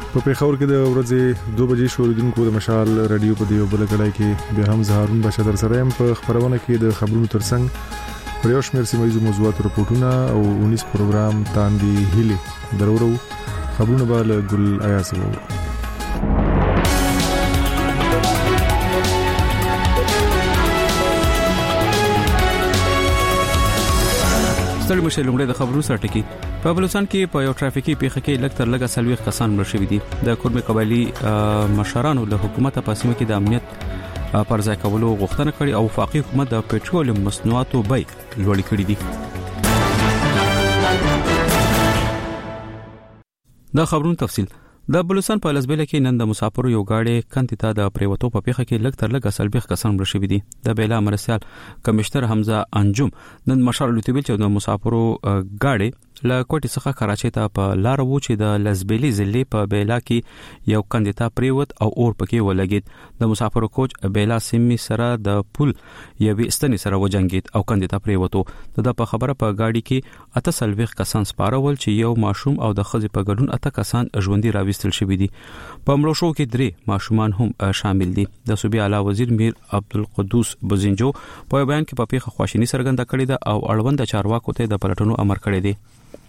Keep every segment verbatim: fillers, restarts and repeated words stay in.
په پیښور کې د ورځې دوه بجې شوریدونکو د مشال رادیو په دیو بل کړای کې به هم زهارون بشدر سره په خبرونه کې د خبرونو ترڅنګ پر یو شمېر سیمایي موضوعات راپورټونه او اونیس پروګرام تاندې هلي درورو خبرونه به له ګل ایاسو. ستړي مشه لومړی د خبرو سره ټکی. په بلوچستان کې په یو ټرافیکي پیښه کې لږ تر لږه سلويخ کسان مړ شوي دي. د کورمي قبایلی مشرانو له حکومت په سیمه کې د امنیت پر ځای کولو غوښتنه کړې او وفاقي حکومت د پېټرول مصنوعاتو بیې لوړې کړې دي. دا خبرونه تفصیل. د بلوچستان په لزبیله کې نن د مسافرو یو گاډي کندې ته د پریوتو په پیښه کې لږ تر لږه سلويخ کسان مړ شوي دي. د بیلا مرسیال کمشنر حمزه انجم نن مشال لوتویل چې د مسافرو گاډي له کوټې څخه کراچۍ ته په لار وو چې د لزبیلي ضلع په بیلا کې یو کندې ته پریوت او اور پکې ولګید. د مسافرو کوچ بیلا سیمې سره د پل یوې ستنې سره وجنګید او کندې ته پریوتو. د په خبره په گاډي کې اته سلويخ کسان سپارول چې یو ماشوم او د خځې په ګډون اته کسان ژوندۍ راوستل شوي دي. په مړو شو کې درې ماشومان هم شامل دي. د صوبې اعلی وزیر میر عبدالقدوس بزنجو په بیان کې په پیښه خواشینی څرګنده کړې ده او اړوند چارواکو ته د پلټنو امر کړی دی.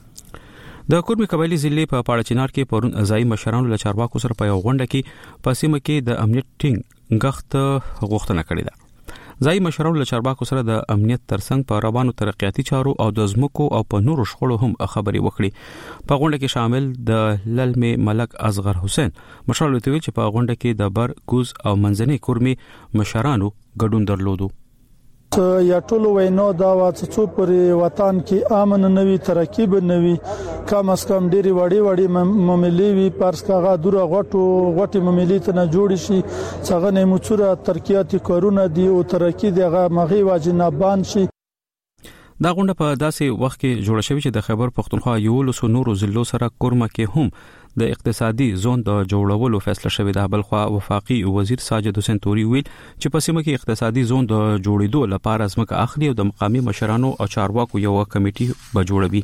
د کورمي قبایلی ضلع په پاړه چنار کې پرون ځای مشرانو له چارواکو سره په یو غونډه کې په سیمه کې د امنیت ټینګ غخت غوښتنه کړې ده. ځای مشرانو له چارواکو سره د امنیت ترڅنګ په روانو ترقیاتي چارو او د ځمکو او په نورو شخړو هم خبرې وکړي. په غونډه کې شامل د للمي ملک اصغر حسین مشال ویل چې په غونډه کې د بر کوز او منځني کورمي مشرانو ګډون درلودو. یا ټولو وینو دا واڅو پر وطن کې امن نوي ترکیب نوي کم اس کم ډيري وړي وړي مملي وي پارس کاغه دوره غټو غټي مملي ته نه جوړ شي څنګه نه مچوره ترکیاتي کارونه دي او ترکی دغه مغي واجنه بان شي. دا غونډه په داسې وخت کې جوړه شوې چې د خیبر پختونخوا یو لسو نورو ضلعو سره کورمه کې هم د اقتصادي زون د جوړولو فیصله شوې ده. بلخوا وفاقي وزیر ساجد حسین توري ویل چې په سیمه کې اقتصادي زون د جوړېدو لپاره ځمکه اخلي او د مقامي مشرانو او چارواکو یو کمیټي به جوړوي.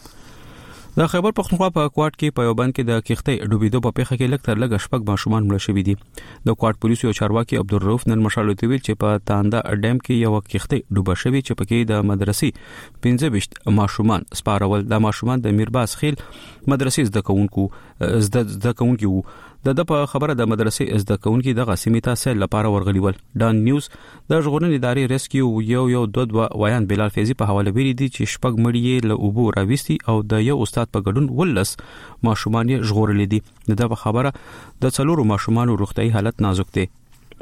د خیبر پختونخوا په کوټ کې په یو بند کې د کښتۍ ډوبېدو په پیښه کې لږ تر لږه شپږ ماشومان مړ شوي دي. د کوټ پولیسو یو چارواکي عبدالرؤف نن مشال ویل چې په تاندا ډیم کې یو کښتۍ ډوبه شوې چې پکې د مدرسې پنځه ویشت ماشومان سپارول. د ماشومان د میرباز خیل مدرسې زده کوونکو زده کوونکي وو. د د په خبره د مدرسې زده کوونکي د غسیمې ته سیل لپاره ورغلي ول. ډان نیوز د ژغورنې ادارې ریسکیو یو یو دوه دوه ویان بلال فیضی په حواله ویلي دي چې شپږ مړي له اوبو راويستي او د یو استاد په ګډون ولس ماشومان یې ژغورلي دي. د په خبره د څلورو ماشومان روغتي حالت نازک دی.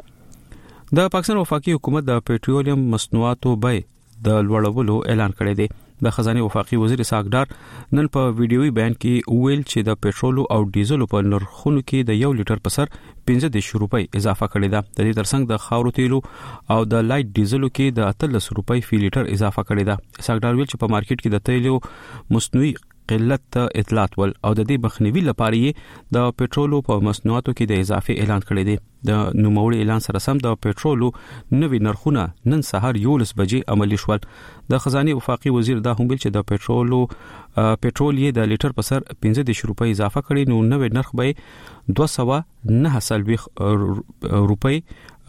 د پاکستان وفاقي حکومت د پېټرولیم مصنوعاتو بیې د لوړولو اعلان کړی دی. د خزانه وفاقي وزیر ساګدار نن په ویډیوي بیان کې ویل چې د پېټرول او ډیزل په نرخونو کې د یو لیټر په سر پنځه دېرش روپۍ اضافه کړې ده. د دې ترڅنګ د خاورو تیلو او د لایټ ډیزلو کې د اتلس روپۍ فی لیټر اضافه کړې ده. ساګدار ویل چې په مارکیټ کې د تیلو مصنوعي قلت اطلاعات ول او د دې مخنیوي لپاره یې د پېټرول په مصنوعاتو کې د اضافه اعلان کړی دی. د نوموړي اعلان سره سم د پېټرول نوي نرخونه نن سهار یولس بجې عملی شول. د خزانه وفاقي وزیر دا هم ویل چې د پېټرول پېټرول یې د لیټر په سر پنځه دېرش روپۍ اضافه کړي نو نوې نرخ به دوه سوه نه سلويخ روپۍ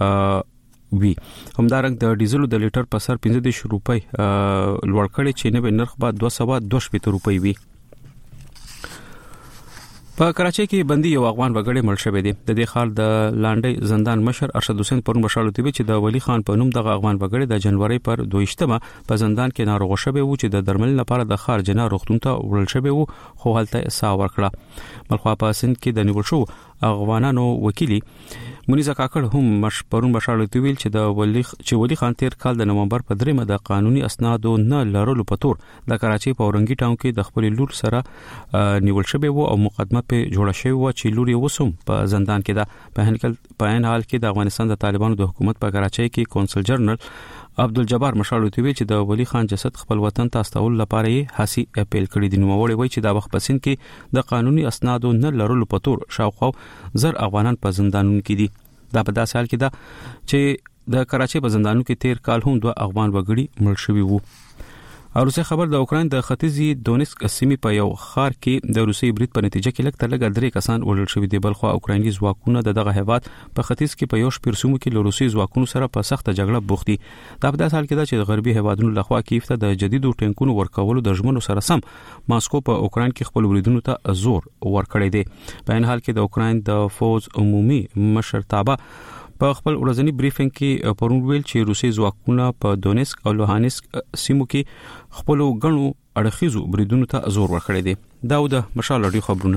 وی. همدارنګ د ډیزلو د لیټر په سر پنځه دېرش روپۍ لوړ کړي چې نوې نرخ به دوه سوه دوه شپېته روپۍ وي. په کراچۍ کې بندي یو افغان وګړی مړ شوی دی. د دې خال د لانډي زندان مشر ارشد حسین پرون بشارت دی چې د ولی خان په نوم دغه افغان وګړی د جنوري پر دویشتمه په زندان کې ناروغ شوی و چې د درمل لپاره د خار جنا روغتون ته وړل شوی و خو هلته سا ورکړه. بلخوا په سند کې د نیول شو افغانانو وکیلی منیزه کاکړ هم مش پرون بشارت ویل چې د ولی چې ولی خان تیر کال د نومبر په دریمه د قانوني اسنادو نه لرلو په تور د کراچۍ په اورنګي ټاون کې د خپل لور سره نیول شوی و او مقدمه په جوړه شوی و چې لور یې وسوم په زندان کې ده. په هنکل په ان حال کې د افغانستان د طالبانو د حکومت په کراچۍ کې کونسل جنرال عبدالجبار مشال ویل چې د ولی خان جسد خپل وطن ته استول لپاره یې هاسي اپیل کړی دی. نو وړي وای چې دا وخت پسین کې د قانوني اسنادو نه لرلو په تور شاوخوا زر افغانان په زندانونو کې دي. دا په داسې حال کې ده چې د کراچۍ په زندانونو کې تیر کال هم دوه افغان وګړي مړ شوي وو. او روسي خبر د اوکرين د ختیځي دونیسک سیمې په یو خار کې د روسي برید په نتیجه کې لږ تر لږه درې کسان وژل شوي دي، بل خو اوکرایني ځواکونه د دغه هیواد په ختیځ کې په یو شپږ سیمو کې له روسي ځواکونو سره په سخته جګړه بوخت دي. دا په داسې حال کې ده چې د غربي هیوادونو لخوا کیف ته د جديدو ټینکونو ورکولو د ژمنو سره سم ماسکو په اوکرين کې خپل بریدونو ته زور ورکړی دی. په ان حال کې د اوکرين د فوج عمومي مشرتابه په خپل ورځنی بریفینګ کې پرون ویل چې روسي ځواکونه په دونیسک او لوهانسک سیمو کې خپل غنو اړخیزو بریدونو ته زور ورکړی دی. داود مشال لري خبرونه.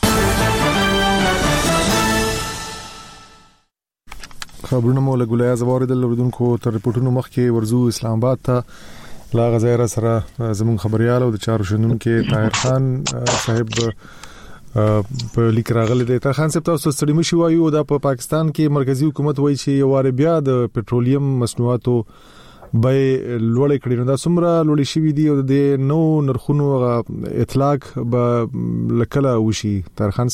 خبرونه مو له ګولیا زوار د لوردونکو تر رپورټونو مخکې ورزو اسلام آباد ته لا غزایر سره زمون خبريال او د چارو شندونکو طاهر خان صاحب په لیک راغلی دی. تا خان صاحب تاسو ستړي مشي وایو دا په پاکستان کې مرکزی حکومت وایي چې یو واره بیا د پټرولیم مصنوعاتو به لوړې کړي، نو دا څومره لوړې شوې دي او د نو نرخونو اطلاق به لکله وشي. طاهر خان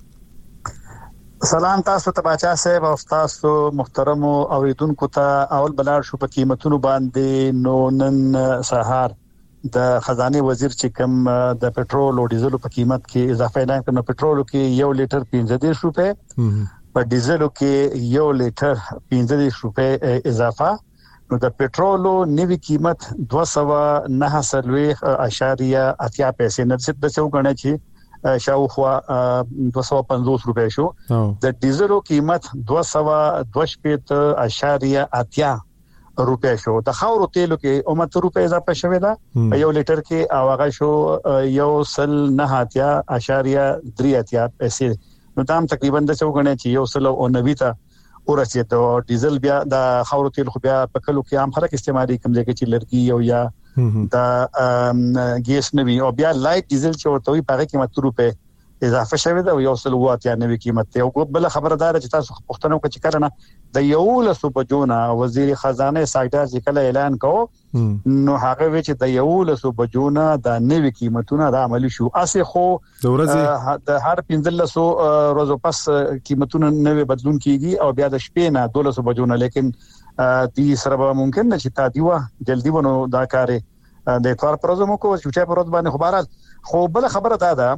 صاحب سلام تاسو ته باچا صاحب او تاسو محترم اوریدونکو ته اول بلار شو په قیمتونو باندې. نو نن سهار د خزانه وزیر چې کوم د پټرول او ډیزل په قیمت کې اضافه اعلان کړ، نو پټرول کې یو لیټر پنځه دېرش روپے، په ډیزل کې یو لیټر پنځه دېرش روپے اضافه. نو د پټرول نوی قیمت دوه سوه نه سلوي اشاریه اتیا پیسې نه د څو غنه چې شاوخوا دوه سوه پنځوس روپے شو. د ډیزل قیمت دوه سوه دوه شپږ اشاریه اتیا روپے شو. د خاورو تیلو کې اومته روپے اضافه شوه دا یو لیټر کې، او هغه شو یو سل نه اتیا اشاریه درې اتیا پیسې. نو دام تقریبا د څو غنه چې یو سل او نوي ته ورسېد. او ډیزل بیا د خاورو تیل خو بیا په کلو کې عام خلک استعمالي کوم ځای کې چې لرګي او یا د ګیس نوي، او بیا لایټ ډیزل چې ورته وي په قیمت روپے اضافه شوه دا یو سل واتیا نوې قیمت ته. او بل خبردار چې تاسو پښتنو کې چې کړنه د یو لسو بجونه وزیر خزانه ساګدار چې کله اعلان کوو، نو هغه وی چې د یو لسو بجونه د نوې قیمتونو د عملی شو. اسه خو د هر پنځه لسو ورځې پس قیمتونه نوې بدلون کیږي او بیا د شپې نه دولسو بجونه، لیکن دې سره ممکن نه چې تا دیوه جلدی ونه دا کارې د اتوار پروزمو کو چې په ورځ باندې خبرات. خو بل خبره دا ده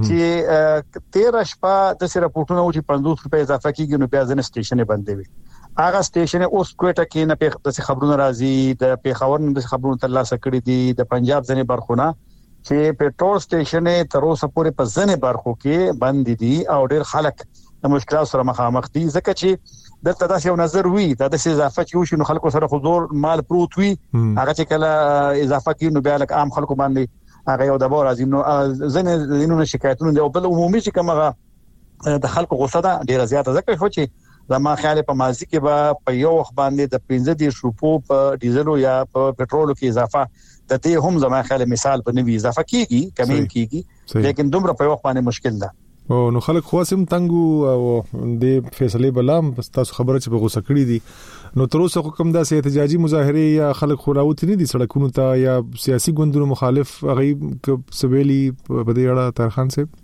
چې تیرا شپه د سره پورتونو چې پنځوس روپے اضافه کیږي، نو بیا ځنه سټیشنې بندې وي. هغه سټیشن اوس کوټه کې نه په د خبرونو راځي، د پیښور نه د خبرونو ترلاسه کړي دي، د پنجاب ځنه برخونه چې پټرول سټیشنې تر اوسه پورې په ځنه برخو کې بند دي او ډېر خلک د مشکلات سره مخامخ دي. ځکه چې دلته داسې یو نظر وی دا د اضافه چې وشي نو خلکو سره حضور مال پروت وي، هغه چې کله اضافه کوي نو بیا لکه عام خلکو باندې هغه یو د بور ازم نو ځنه زینونو شکایتونه دی. او بل عمومي چې کومه د خلکو غوسه ده ډیره زیاته، ځکه خو چې زما خیال په ماضي کې به په یو وخت باندې د پنځه دېرش روپو په ډیزلو یا په پټرولو کې اضافه د دې هم زما خیال مثال په نوي اضافه کیږي کمین کیږي، لیکن دومره په وخت باندې مشکل ده. او نو خلک خواسم تنګو او د فیصله بلام تاسو خبره چې په غوسه کړی دي، نو تر اوسه کوم داسې احتجاجي مظاهره یا خلک خوراوت نه دي سړکونو ته یا سیاسي ګوندونو مخالف هغه سویلي په دې اړه طاهر خان صاحب؟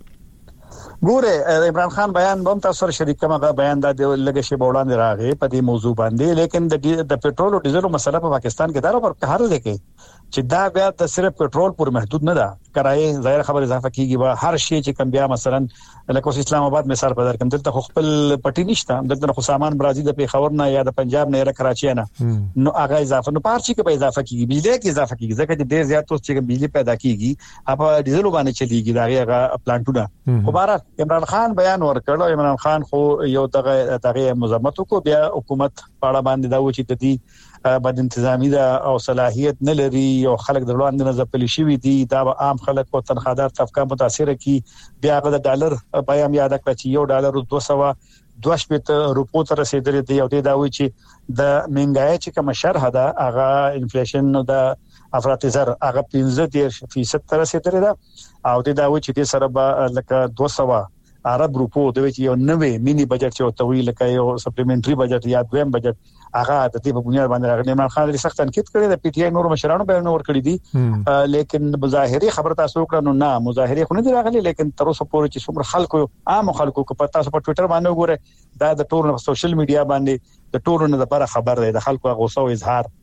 ګوره عمران خان بیان هم تاسو سره شریک کوم هغه بیان د لګه شی بوړاندې راغی په دې موضوع باندې، لیکن د د پټرول او ډیزل مسله په پاکستان کې دارو پر هر ځای کې چې دا بیا د صرف پټرول پر محدود نه ده، کرایه ظاهر خبر اضافه کیږي به هر شی چې کم بیا مثلا لکه اسلام آباد مثال په در کوم دلته خپل پټی نشته، دلته خو سامان برازي د پیښور نه یا د پنجاب نه یا کراچي نه، نو هغه اضافه نو پارچی کې به اضافه کیږي، بجلی کې اضافه کیږي، ځکه چې ډیر زیات اوس چې بجلی پیدا کیږي هغه ډیزل باندې چلیږي دا هغه پلانټونه. خو بهر عمران خان بیان ورکړ، عمران خان خو یو دغه دغه مزمت کو بیا حکومت پاړه باندې دا و چې د دې بد انتظامی دا او صلاحیت نه لري او خلک د وړاندې نه ځپلي شوی دي، دا عام خلک او تنخوادار طبقه متاثر کی. بیا غو د ډالر بیان یاد کړ چې یو ډالر دوه سوه دوه شپږ روپو تر رسیدلی دی، او دا وایي چې د منګای چې کوم شرح ده هغه انفلیشن د افراط زر هغه پنځه دېرش فیصد تر رسیدلی ده، او دا وایي چې د سره به لکه دوه سوه عرب روپو د وی یو نوې مینی بجټ چې تویل لکه یو سپلیمنټري بجټ یا دویم بجټ هغه د دې په بنیاد باندې راغلی. عمران خان لري سخت تنقید کړی د پی ټی آی نور مشرانو بیان ور کړی دي، لیکن مظاهره خبر تاسو کړو نو نه مظاهره خو نه دی راغلی، لیکن تر اوسه پورې چې څومره خلکو عام خلکو کو پتا تاسو په ټوئیټر باندې وګوره دا د ټول سوشل میډیا باندې د ټولو نه لپاره خبر دی، د خلکو غوسه او اظهار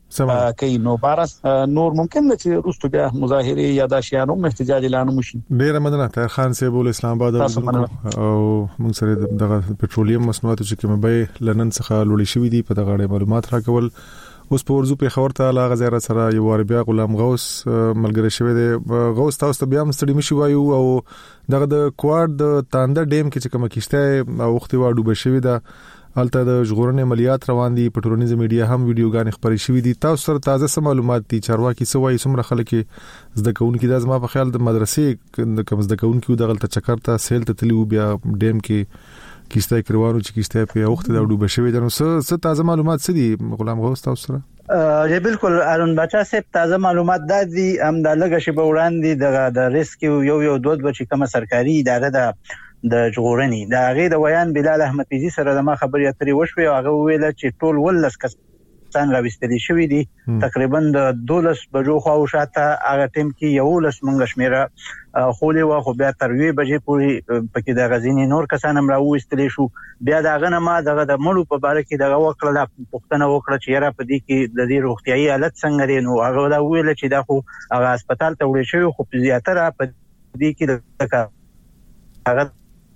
کوي نو بارس نور ممکن نه چې روستو بیا مظاهره یا د شیانو احتجاج اعلان وشي. ډیر مننه طاهر خان صاحب ول اسلام آباد او موږ سره د پټرولیم مصنوعاتو چې کومه به لنن څخه لوړی شوې دي په دغه اړه معلومات راکول. اوس په ورزو په خبر ته لا غزيره سره یو عربیا غلام غوث ملګری شوی دی. غوث تاسو ته بیا هم ستړي مشي وایو او دغه د کوارد د تاندر ډیم کې چې کومه کیشته او وخت واډو بشوي دا الته د ژغورنې عملیات روان دي. په ټولنیز میډیا هم ویډیوګان خبرې شوې دي. تاسو سره تازه سم معلومات دي چارواکي سوای سمره خلک زده کوونکي د ازما په خیال د مدرسې د کوم زده کوونکي دغه ته چکر ته سیل ته تلو بیا ډیم کې کیسته کروانو چې کیسته په وخت دا ډوبه شوې ده. نو څه تازه معلومات څه دي غلام غوث تاسو سره؟ ا بالکل ارون بچا صاحب تازه معلومات د دي هم د لګه شی په وړاندې د ریسکیو یو یو دوه دوه چې کومه سرکاري اداره ده د ژغورنې د هغه د ویان بلال احمد پیزي سره د ما خبرې اترې وشوي او هغه ویل چې ټول ولس کسان راوستل شوی دي تقریبا د دولس بجو خو شاته هغه ټیم کې یو لس منګ شمیره خولې وا خو بیا تر وی بجې پورې پکې د غزینی نور کسان هم راوستل شو. بیا داغه نه ما دغه د مړو په باره کې دغه وکړه د پښتنه وکړه چې را په دې کې د دې روغتيایي حالت څنګه دی. نو هغه دا ویل چې دا خو هغه هسپتال ته وړي شوی خو په زیاتره په دې کې د هغه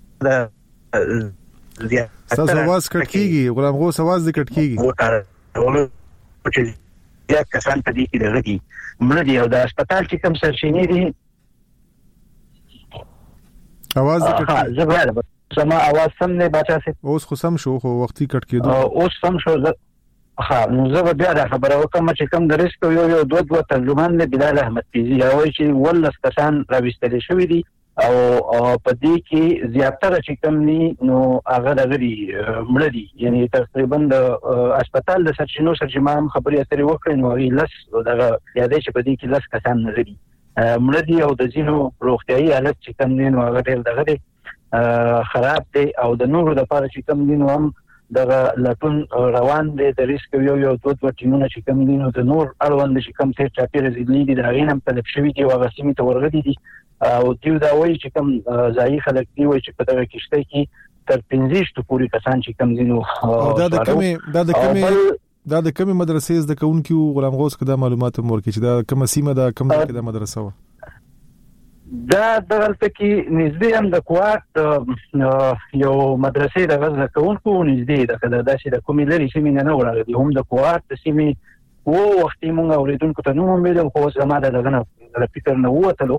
د تاسو आवाज کټ کیږي غلام غوث आवाज دې کټ کیږي ټول چې یا کسان په دې کې دغه دي مړ دي او د هسپتال چې کوم سرچینې دي आवाज دې کټ زبر سما आवाज سم نه بچا سي اوس خو سم شو خو وختي کټ کېدو اوس سم شو. ها نو زه بیا دا خبره وکم چې کوم د ریسک یو یو دوه دوه ترجمان نه بلال احمد پیزي راوي چې ولس کسان راوستل شوی دي او په دې کې زیاتره چې کوم ني نو هغه دغري مړ دي یعنی تقریبا د هسپتال د سرچینو سرجمان خبرې اترې وکړي نو هغه لس دغه یادې چې په دې کې لس کسان نه دي مړ دي او د زینو روغتيایي حالت چې کوم ني نو هغه ډېر دغه خراب دي او د نورو د پاره چې کوم دي نو هم دغه لټون روان دي د ریسک یو یو دوه دوه ټیمونه چې کوم دي نو د نور اړوند چې کوم څه چاپیره زیدلی دي دا غینم په لښوي دي او غسیمه تورغدي دي او دیو دا وایي چې کوم ځای خلک دی وایي چې په دغه کېشته کې تر پنځه شت پوری کسان چې کوم دي نو دا د کمی دا د کمی دا د کمی مدرسې د کوونکو غلام غوث کده معلومات مور کې چې دا کوم سیمه دا کوم کې د مدرسه و دا دغلته کې نږدې هم د کوارت یو مدرسې د غزه کوونکو نږدې د کده داسې د کومې لري سیمه نه وراغلي هم د کوارت سیمه وو وختي مونږ اوریدونکو ته نو ویل خو زماده دغه د فکر نه وته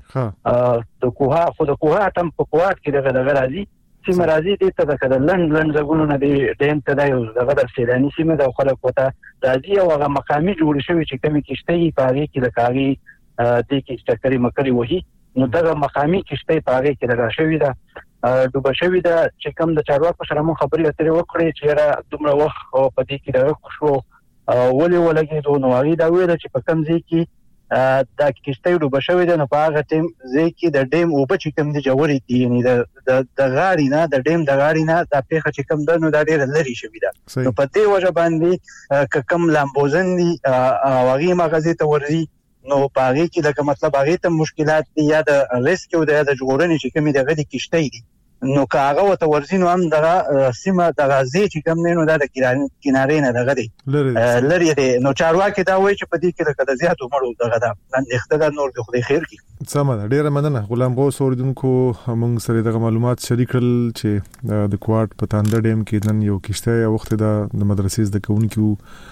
د کوه خو د کوه تم په کوارت کې دغه دغه راځي سیمه راځي دې ته د کده لند لند زګونو نه دی دیم ته دا یو دغه د سیلانی سیمه د خلک وته راځي او هغه مقامي جوړ شوی چې کمی کېشته یې پاره کې د کاغي د کې چکرې مکرې وਹੀ نو دغه مقامي کېشته پاره کې دغه شوی دا دوبه شوی دا چې کوم د چارواکو سره مو خبرې اترې وکړې چې را دومره وخت او په دې کې دغه شو ولې ولګي نو هغه دا ویل چې په کوم ځای کې دا کېشته دوبه شوی دا نو په هغه ټیم ځای کې د ډیم او په چې کوم د جوړې دي یعنی د د غاړي نه د ډیم د غاړي نه د پیخه چې کوم د نو دا ډېر لري شوی دا نو په دې وجه باندې کم لامبوزن دي او هغه مغازې ته ورځي نو په هغه کې د مطلب هغه ته مشکلات دي یا د ریسک او د ژغورنې چې کوم د غدي کېشته دي نو کاغه وته ورزینو هم دغه سیمه دغه ځای چې کوم نه نو د کینارې نه دغه دی لري دی نو چارواکي دا وایي چې په دې کې د کده زیاتو مړو دغه دا اختلاف نور د خدای خیر کی سم ده. ډیره مننه غلام غوث اوریدونکو موږ سره دغه معلومات شریک کړل چې د کوارت په تاندر ډیم کې نن یو کېشته وخت د مدرسې د کوونکو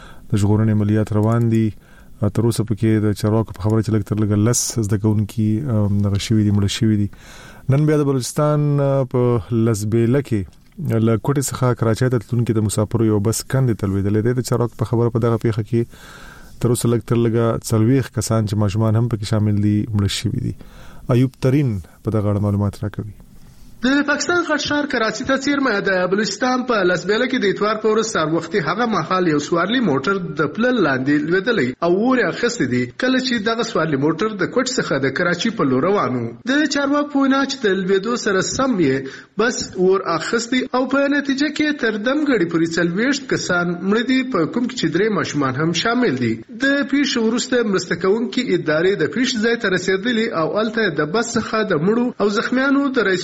د ژغورنې عملیات روان دي تر اوسه پکې د چارواکو په خبره چې لګ تر لګ لس د کوونکو دغه شوی دي مړ شوی دي. نن بیا د بلوچستان په لزبیله کې ل کوټه څخه کراچۍ ته تلونکو د مسافرو یو بس کندې تلویدلې ده. د چارواکو په خبره په دغه پیښه کې تر اوسه لګ تر لګ څلويخ کسان چې ماشومان هم پکې شامل دي مړ شوی دي. ایوب ترين په دغه اړه معلومات راکوي. د پاکستان غټ ښار کراچۍ ته څیرمه د بلوچستان په لسبیله کې د اتوار په ورځ سار وختي هغه مهال یو سوارلي موټر د پلل لاندې لویدلې او ور اخیستې دي کله چې دغه سوارلي موټر د کوټ څخه د کراچۍ په لور روانو. د چارواکو وینا چې د لویدو سره سم یې بس ور اخیستې او په نتیجه کې تر دمګړي پورې څلويشت کسان مړ دي په کوم کې درې ماشومان هم شامل دي. د پیښې وروسته مرسته کوونکي ادارې د پیښې ځای ته رسیدلې او الته د بس څخه د مړو او زخمیانو د رئیسلو په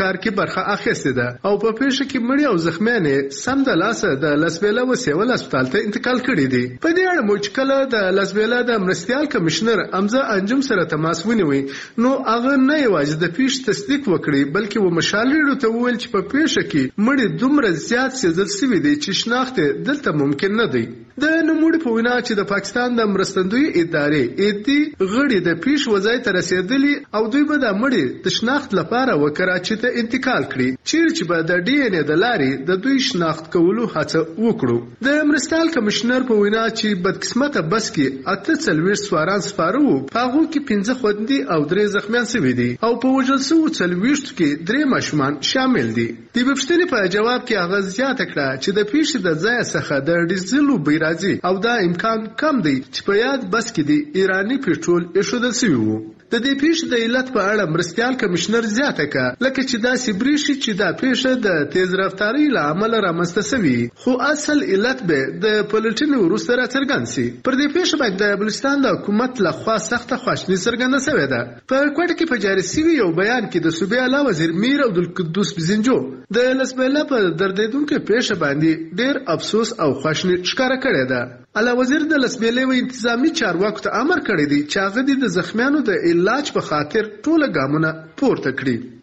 کار کې برخه اخیستې ده او په پیښه کې مړي او زخمیان سم د لاسه د لاسبیلا وسیول هسپتال ته انتقال کړي دي. په دې اړه مو چې کله د لاسبیلا د مرستيال کمشنر امزه انجم سره تماس ونیوي نو هغه نه یوازې د پیښې تصدیق وکړي بلکې و مشالېړو ته وویل چې په پیښه کې مړي دومره زیات سیزل شوي دي چې شناخت دلته ممکن نه دی. د نوموړي په وینا چې د پاکستان د مرستندوی ادارې ایدي غړي د پیښ وځای ته رسیدلي او دوی به د مړي د شناخت لپاره و کراچي ته انتقال کړي چیرې چې به د ډي ان اے د لارې د دوی شناخت کولو هڅه وکړو. د مرستيال کمشنر په وینا چې بدقسمته بس کې اته څلوېښت سواران سپاره وو په هغو کې پنځه خوندي او درې زخمیان شوي دي او په وژل شوو څلوېښتو کې درې ماشومان شامل دي. د پوښتنې په جواب کې هغه زیاته کړه چې د پیښې د ځای څخه د ډیزلو راځي او دا امکان کم دی چې په یاد بس کې دی ایرانی پېټرول ایښودل شوی وو. د دې پیښې د علت په اړه مرستيال کمشنر زیاته کړه لکه چې دا سبریشي چې دا پیښه د تیز رفتاری له امله رامنځته شوې خو اصل علت به د پولیټینو وروسته راڅرګند شي. پر دې پیښه باندې د بلوچستان د حکومت لخوا سخته خواشیني څرګنده شوې ده. په کوټه کې په جاري شوي یو بیان کې د صوبې اعلی وزیر میر عبدالقدوس بزنجو د لاسبیلا په دردیدونکو پیښه باندې ډېر افسوس او خواشیني ښکاره کړې ده. اعلی وزیر د لاسبیلې و انتظامی چارواکو ته امر کړی دی چې هغه د زخمیانو د علاج په خاطر ټول ګامونه پورته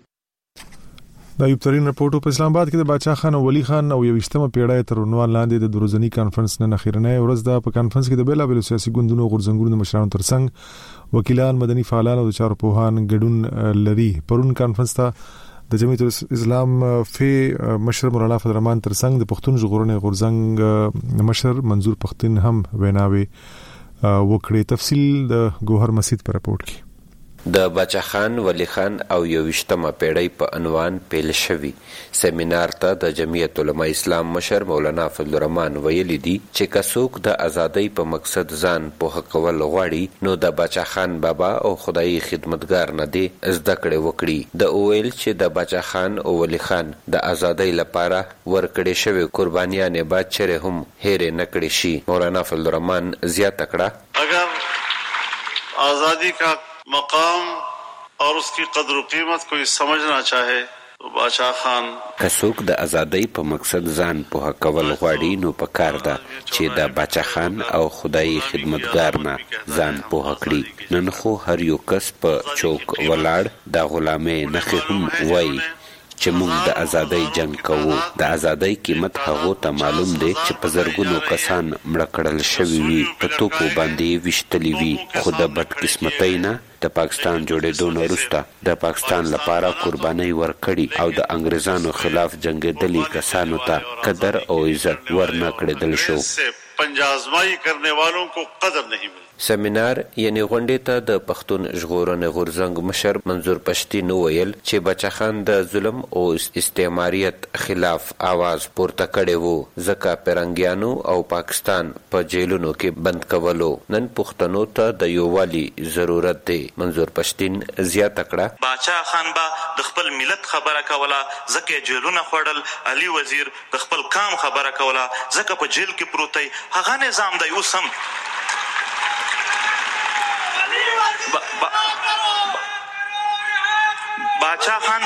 کړي. د ایوب ترین رپورټ په اسلام آباد کې د باچا خان او ولی خان او یوشتمه پیړۍ تر عنوان لاندې د دروزنی کانفرنس نه اخیرنۍ ورځ ده. په کانفرنس کې د بیلا بیل سیاسي ګوندونو غورځنګونو مشرانو ترڅنګ وکیلان مدني فعالان او د چارو پوهان ګډون لري. پرون کانفرنس ته د جمعیت الاسلام فی مشر مولانا فضل الرحمن ترڅنګ د پښتون ژغورنې غورځنګ مشر منظور پښتون هم ویناوي وکړي. تفصیل د ګوهر مسجد پر رپورت کې. د باچا خان ولی خان او یوشتمه پیړۍ په عنوان پیل شوی سیمینار ته د جمعیت علماء اسلام مشر مولانا فضل الرحمن ویلي دي چې کڅوک د ازادۍ په مقصد ځان په کول غواړي نو د باچا خان بابا او خدای خدمتګار نه دی زده کړې وکړي. د اویل چې د باچا خان او ولی خان د ازادۍ لپاره ورکړې شوی قربانیان به چیرې هم هېر نه کړي شي. مولانا فضل الرحمن زیاته کړه اگر آزادی کا مقام اور اس کی قدر و قیمت کوئی سمجھنا چاہے تو باچا خان کڅوک د ازادۍ په مقصد ځان په کول غواړي نو په کار ده چې د باچا خان او خدای خدمتګار نه ځان په کړی. نن خو هر یو کس په چوک ولاړ د غلامۍ نخې هم وایي چې موږ د ازادۍ جنگ کوو. د ازادۍ قیمت هغو ته معلوم دی چې په زرګونو کسان مړه کړل شوي وي په توپو باندې ویشتلي وي خو د بدقسمتۍ نه د پاکستان جوړېدو نه وروسته د پاکستان لپاره قربانۍ ورکړي او د انګریزانو خلاف جنګېدلي کسانو ته قدر او عزت ورنه کړېدل شو. پنجازمائی کرنے والوں کو قدر نہیں ملی. سیمینار یعنی غونډې ته د پښتون ژغورنې غورځنګ مشر منظور پښتین وویل چې باچا خان د ظلم او استعماریت خلاف आवाज پورته کړی وو ځکه پرنګیانو او پاکستان په جیلونو کې بند کولو. نن پښتنو ته د یووالي ضرورت دی. منظور پښتین زیاته کړه باچا خان با د خپل ملت خبره کوله ځکه جیلونه خوړل. علي وزیر د خپل قام خبره کوله ځکه په جیل کې پروت دی. هغه نظام دی اوس هم با با باچا خان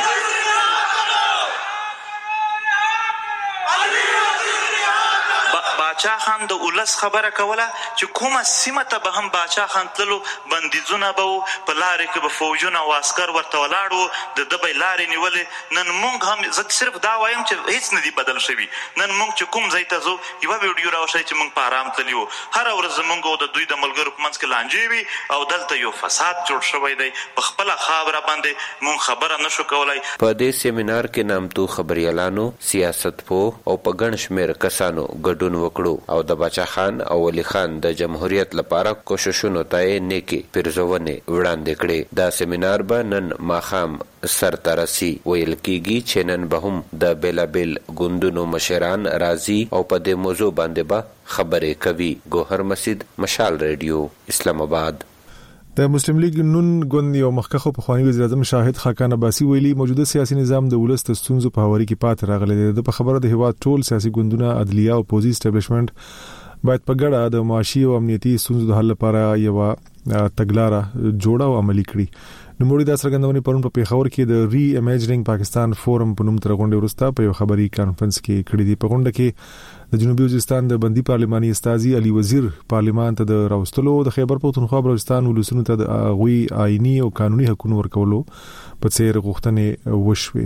باچا خان د ولس خبره کوله چې کومه سیمه ته به هم باچا خان تللو بندیزونه به وو په لارې کې به فوجونه او عسکر ورته ولاړ وو د ده به یې لارې نیولې. نن موږ هم زه صرف دا وایم چې هیڅ نه دي بدل شوي. نن موږ چې کوم ځای ته ځو یوه ویډیو راوښیي چې موږ په ارام تللي وو. هره ورځ زموږ او د دوی د ملګرو په منځ کې لانجې وي او دلته یو فساد جوړ شوی دی. په خپله خاوره باندې موږ خبره نه شو کولی. په دې سیمینار کې نامتو خبریالانو سیاست پوه او په ګڼ شمېر کسانو ګډون وکړو او د باچا خان او ولی خان د جمهوریت لپاره کوششونو ته یې نیکې پیرزونې وړاندې کړې. دا سیمینار به نن ماښام سرته رسي. ویل کېږي چې نن به هم د بیلابیل ګوندونو مشران راځي او په دې موضوع باندې به خبرې کوي. ګوهر مسجد مشال ریډیو اسلام آباد. د مسلم لیگ نون ګوند یو مخکخو پخوانی وزیر اعظم شاهد خاقان عباسی ویلي موجوده سیاسي نظام د ولس د ستونزو په هواري کې پات راغلی دی. د په خبره د هیواد ټول سیاسي ګوندونه عدلیه او پوزي اسټابلیشمنت باید په ګډه د معاشي او امنیتي ستونزو د حل لپاره یو تګلارې جوړه او عملي کړي. نو موږ د څرګندونې پرون په پیښور کې د ری امیجینګ پاکستان فورم په نوم تر غونډې وروسته په یو خبري کانفرنس کې کړی دی. په غونډه کې د جنوبي وزیرستان د بندي پارلماني استازي علي وزیر پارلمان ته د راوستلو د خیبر پختونخوا بلوچستان ولسونو ته د غوي آئینی او قانوني حقوقو ورکولو په څیر غوښتنې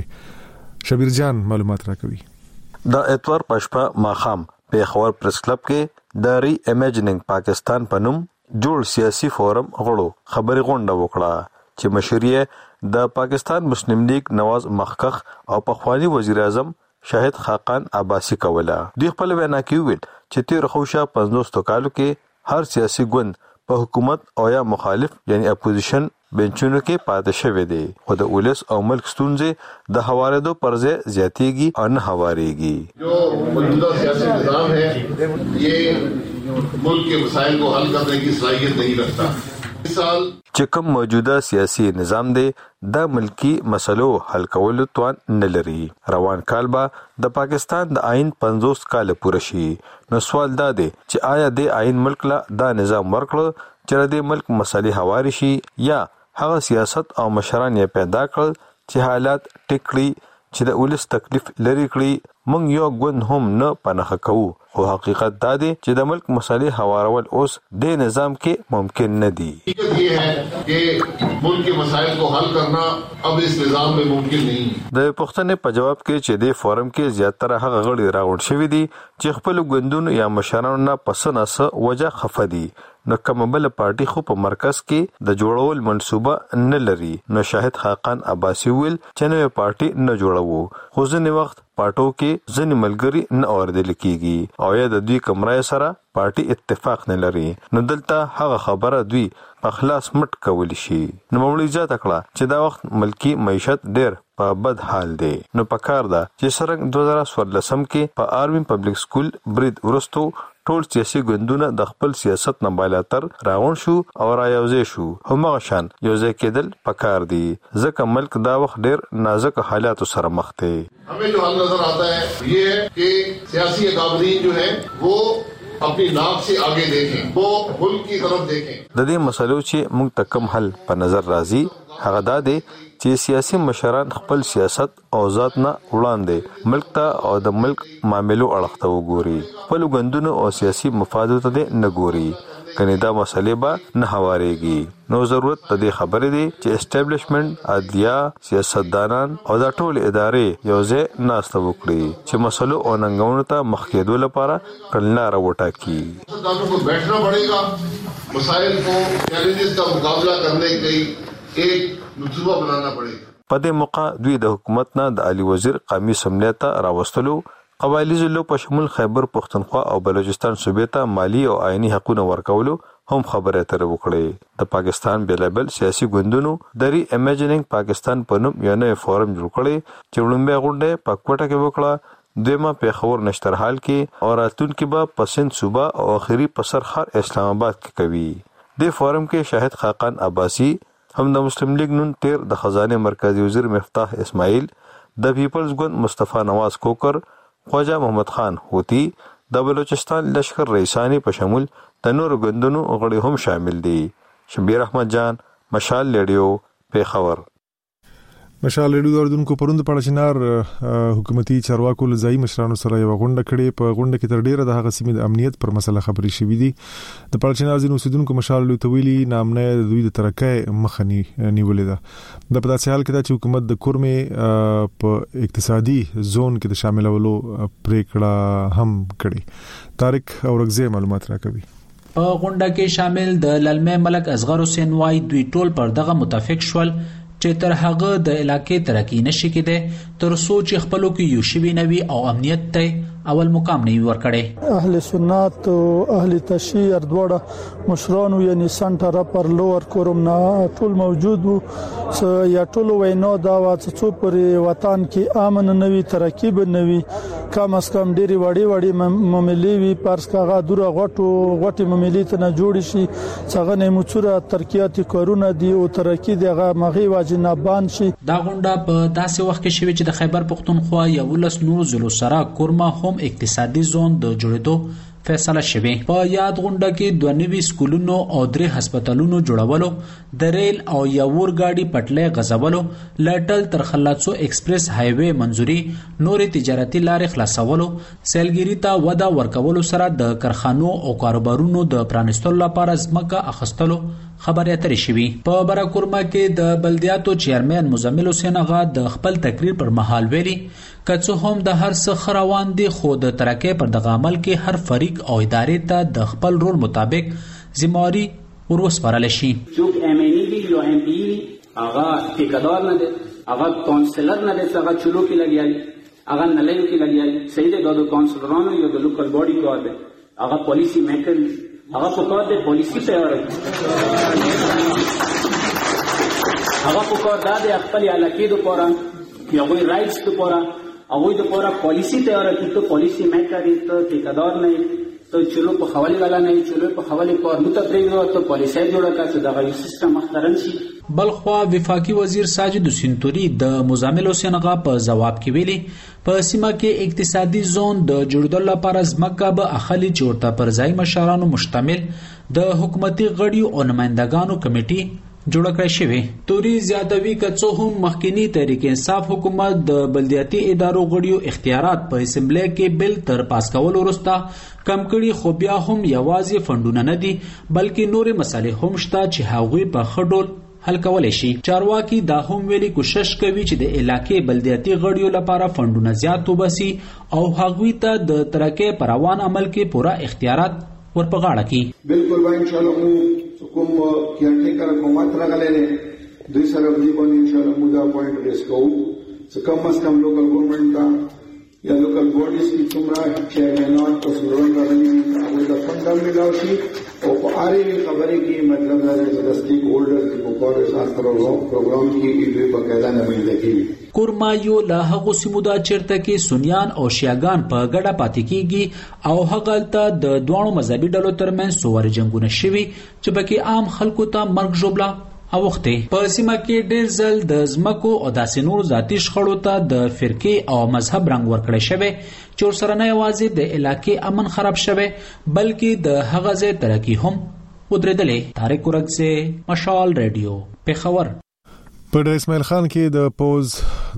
وشوي. شبیر جان معلومات راکوي. د اتوار پښپا ماخام پیښور پریس کلب کې د ری امیجینګ پاکستان په نوم جوړ سیاسي فورم غړو خبري غونډه وکړه چې مشري د پاکستان مسلم لیگ نواز مخکخ او پخوانی وزیر اعظم شاهد خاقان عباسی کوله. دوی خپل وینا کې ویل چې تیر خوشا پنځوس کالو کې هر سیاسي ګوند په حکومت او یا مخالف یعنی اپوزیشن بنچونو کې پاتې شوی دی او د ولس او ملک ستونزې د حوالېدو پرځه زیاتېږي او نه هوارېږي. جو موجودہ سیاسی نظام ہے یہ ملک کے مسائل کو حل کرنے کی صلاحیت نہیں رکھتا. چې کوم موجوده سیاسي نظام دی د ملکی مسلو حل کولو توان نه لري. روان کال به د پاکستان د آئین پنځوس کال پوره شي. نو سوال دا دی چې آیا د آئین ملک لا دا نظام ورکړ چې د ملک مسلې هواري شي یا هغه سیاست او مشران یې پیدا کړل چې حالات ټیکړي چې د ولس تکلیف لري کړی. مونږ یو ګوند هم نه پنهخه کوو خو حقیقت دا دی چې د ملک مسلې هوارول اوس د نظام کې ممکن نه دي. حقیقت یہ ہے کہ ملک کے مسائل کو حل کرنا اب اس نظام میں ممکن نہیں. د پښتنې په جواب کې چې د فورم کې زیاتره هغه غړي راغونډ شوي دي چې خپل ګوندونو یا مشرانو نه پسنه وجه خفه دي. نو کوم بل پارټي خو په مرکز کې د جوړول منصوبه نه لري. نو شاهد خاقان عباسی ویل چې نوې پارټي نه جوړوو خو ځینې وخت پارټو کې ځینې ملګري نه اوریدل کیږي او یا د دوی کمرای سره پارټي اتفاق نه لري. نو دلته هغه خبره دوی په خلاص مټ کولی شي. نو مولوی ځا تکړه چې دا وخت ملکی معیشت ډېر په بد حال دی. نو پکار ده چې سرنګ دوه هزار څوارلسم کې په آرمین پبلک سکول برید ورستو ټول سیاسي ګوندونه د خپل سیاست نه بالاتر راغون شو او را یوځای شو. همغه شان یوځای کېدل پکار دي ځکه ملک دا وخت ډېر نازک حالاتو سره مخ دی. हमें जो हल नजर आता है ये है कि सियासी अकाबरीन जो है वो अपनी नाक से आगे देखें, वो मुल्क की तरफ देखें. د دې مسلو چې موږ ته کم حل په نظر راځي هغه دا دی چې سیاسي مشران خپل سیاست او ذات نه وړاندې ملک ته او د ملک معاملو اړخ ته وګوري. خپل ګوندونو او سیاسي مفاداتو ته نه ګوري. کني دا مسلې به نه هوارېږي. نو ضرورت د دې خبرې دی چې اسټابلیشمنت عدلیه سیاستدانان او دا ټول ادارې یو ځای ناسته وکړي چې مسلو او ننګونو ته مخ کېدو لپاره کړنلاره وټاکي. سیاستدانوں کو بیٹھنا پڑے گا مسائل کو چیلنجز کا مقابلہ کرنے کی ایک منصوبہ بنانا پڑے گا. په دې موقع دوی د حکومت نه د علي وزیر قومي سملیت راوستلو قبایلی ضلعو په شمول خیبر پختونخوا او بلوچستان صوبې ته مالی او آئینی حقوقونه ورکولو هم خبره اترې وکړې. د پاکستان بیلابل سیاسي ګوندونو د ری امیجینګ پاکستان په نوم یو نوی فورم جوړ کړی چې وړاندې غونډه په کوټه کې وکړه. دویمه پیښور نشترحال کې او راتلونکي به پسند صوبه او اخیری په سرخر اسلام آباد کې کوي. د فورم کې شاهد خاقان عباسی هم د مسلم لیگ نون تیر د خزانه مرکزی وزیر مفتاح اسماعیل د پیپلز ګوند مصطفی نواز کوکر خواجہ محمد خان ہوتی د بلوچستان لشکر رئیسانی په شمول د نورو ګوندونو غړي هم شامل دي. شبیر احمد جان مشال ریډیو پیښور. مشال ریډیو اردوونکو پروند پړچنار حکومتي چارواکو لزای مشرانو سره یو غونډه کړې. په غونډه کې تر ډیره د هغه سیمې د امنیت پر مسله خبرې شوې دي. د پړچنار ځینو اوسیدونکو مشال لوتویلی نامنه د دوی د ترکه مخنی نیولې ده. د په داسې حال کې چې حکومت د کورمه په اقتصادي زون کې د شاملولو پریکړه هم کړې. طارق اورغزی معلومات راکوي. په غونډه کې شامل د للمه ملک اصغر حسین وای دوی ټول پر دغه متفق شول چې تر هغه د علاقې ترقی نشي کېده تر سوچ خپلو کې یو شی نوي او امنیت ته اول مقام نه ورکړي. اهل سنت او اهل تشیع دواړه مشرانو یعنی سنټر پر لوور کوروم نه ټول موجود وو. یا ټول وینا دا واڅو پر وطن کې امن نوي ترقی به نوي کم اس کم ډيري وړي وړي مملي وي پارس کاغه دوره غټو غټي مملي ته نه جوړ شي څنګه نه مڅوره ترقیاتي کارونه دي او ترقی دغه مغي واجنابان شي. دا غونډه په داسې وخت کې شوه چې د خیبر پختونخوا یو لس نور زلو سره کورما هم اقتصادي زون د جوړېدو فیصله شوه. په یاد غونډه کې دوه نوي سکولونو او درې هسپتالونو جوړولو، د ریل او یا ورګاډي پټلۍ غځولو، لټل تر خلاصو ایکسپریس هایوي منځوري، نورې تجارتي لارې خلاصولو، سیلګری ته وده ورکولو سره د کارخانو او کاروبارونو د پرانیستلو لپاره ځمکه اخیستلو خبرې اترې شوي. په براکورما کې د بلدیاتو چیرمن مزمل حسین اغا د خپل تقریر پر مهال ویلي که څه هم د هر څه خروان دي، خو د ترقۍ پر دغه عمل کې هر فریق او ادارې ته د خپل رول مطابق ذمہواری وروسپارل شي. څوک ایم این ای وي یا ایم پی وي، هغه ټیکدار نه دی، هغه کونسلر نه دی، هغه چلو کې لګیایي، هغه نلیو کې لګیایي. صحیح دی، دا د کونسلرانو یا د لوکل باډي کار دی، هغه پالیسی میکر دی، هغه په کار دی پالیسی تیار کړي، هغه په کار دا دی خپل علاقې لپاره یا غوي رائټس لپاره هغه د لپاره پالیسی تیار کړي. ته پالیسی میکر دی، ته ټیکدار نه یې، ته چلو په حواله والا نه یې، چلو په حواله کار نه تدریږي، ته پالیسي جوړه کړه چې دا یو سیستم مخترن شي. بلخوا وفاقي وزیر ساجد سنتوري د مزمل حسین اغا په جواب کې ویلي په سیمه کې اقتصادي زون د جوړېدل لپاره ځمکه به اخلي چې ورته پر ځای مشرانو مشتمل د حکومتي غړیو او نمائندګانو کمیټي جوړ کړی شوی. توري زیاتوي که څه هم مخکینی تحریک انصاف حکومت د بلدیاتي ادارو غړیو اختیارات په اسمبلی کې بل تر پاس کول وروسته کم کړي، خو بیا هم یوازې فندونه نه دي بلکې نورې مسالې هم شته چې هغوی په ښه ډول حل کولای شي. چارواکي دا هم ویلي کوشش کوي چې د علاقې بلدیاتي غړیو لپاره فندونه زیات وباسي او هغوی ته د ترقۍ پر روان عمل کې پوره اختیارات ورپغاړه کړي. بالکل وای ان شاء الله کوم کیرټیکر حکومت راغلی دی، دوی سره دی باندې ان شاء الله موږ دا پوینټ ریس کوو چې کم از کم لوکل ګورنمنت ته یا لوکل باډیز کې څومره چیرمنان او سلوران راغلي هغه د فنډ ملاو شي او په اړې خبرې کې مطلب دا دی چې د سټیک هولډر کې په کار سره پروګرام کې دوی په قاعده نمائندګي کوي. کورما یو له هغه سیمو دا چیرته کې سنیان او شیعاګان په ګډه پاتې کیږي او هغه ته د دوه مذهبي ډلو ترمنځ سوار جنگونه شوي چې پکې عام خلکو ته مرګ ژوبلا اوخته. په سیمه کې ډېر ځل د ځمکو او داسې نور ذاتي شخړو ته د فرقې او مذهب رنګ ورکړی شوی چې ورسره نه یوازې د علاقې امن خراب شوی بلکې د هغه ځای ترقي هم ودرېدلې. طارق ورغزه، مشال ریډیو، پېښور. په اسماعیل خان کې د پوز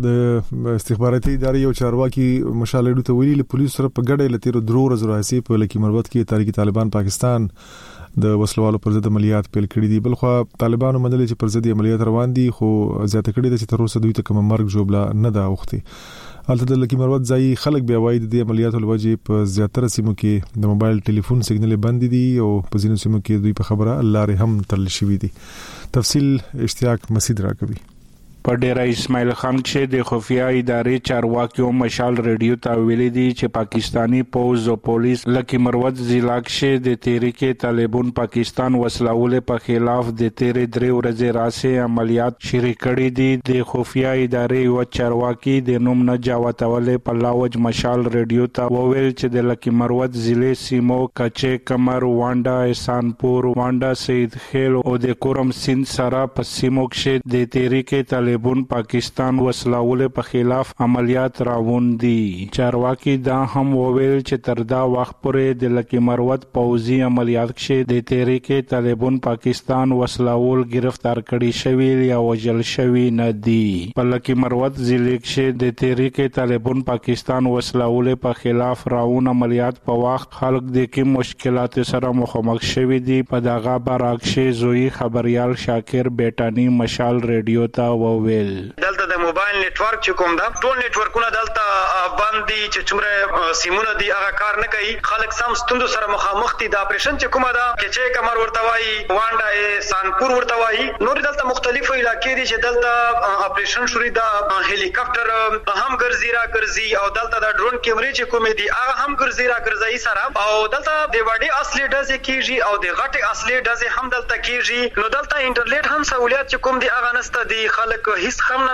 د استخباراتي ادارې یو چارواکي مشال ریډیو ته ویلي پولیس سره په ګډه لتیرو درو ورځې راځي په لکی مربوط کې تحریک طالبان پاکستان د وسلوالو پر ضد عملیات پیل کړي دي. بلخو طالبانو منلي چې پر ضد عملیات روان دي، خو زیاته کړي د چې تر اوسه دوی ته کوم مرګ جوړلا نه دا وخته. البته د لکی مربوط ځای خلک بیا وایي د عملیاتو لوجې په زیاتره سیمو کې د موبایل ټلیفون سیګنل بند دي او په ځینو سیمو کې دوی په خبره لارې هم تړل شوې دي. تفصیل اشتیاق مسعود راکوي. په ډیره اسماعیل خان کې د خفیه ادارې چارواکیو مشال ریډیو ته ویلي دي چې پاکستانی پوز او پولیس لکی مروت ضلع کې د تحریک طالبان پاکستان وسلوالې په خلاف د تیرې درې ورځې راسي عملیات شروع کړي دي. د خفیه ادارې او چارواکي د نوم نه جواتولې په لاوج مشال ریډیو ته وویل چې د لکی مروت ضلع سیمو کچې کمر، وانډا، احسانپور، وانډا، سید خیل او د کورم سیند سره په سیمو کې د تحریک طالبان پاکستان وسلوالې په خلاف عملیات راوون دي. چارواکي دا هم وویل چې تر دا وخت پورې د لکی مروت پوځي عملیات کې د تحریک طالبان پاکستان وسلوال گرفتار کړي شوی یا وژل شوی نه دي. په لکی مروت ضلع کې د تحریک طالبان پاکستان وسلوالې په خلاف راوون عملیات په وخت خلک د کوم مشکلات سره مخامخ شوي دي. په دغه برعکس زوی خبريال شاکر بیٹانی مشال ریډیو ته ویل دلته د موبایل نتورک چې کوم دا ټول نتورکونه دلته باندې چې څومره سیمونه دي هغه کار نه کوي. خلک سم ستوندو سره مخامخ دي. د اپریشن چې کومه دا چې کمر ورته وایي، وانډا، سانپور ورته وایي، نور دلته مختلفو علاقې دي چې دلته اپریشن شوري دا هلی کاپټر هم ګرځي را ګرځي او دلته د ډرون کیمرې چې کومې دي هغه هم ګرځي را ګرځي سره او دلته د وړي اصلي ډزې کیږي او د غټي اصلي ډزې هم دلته کیږي. نو دلته انټرنیټ هم سہولیت چې کوم دي هغه نسته دي. خلک هیڅ هم نه خبرې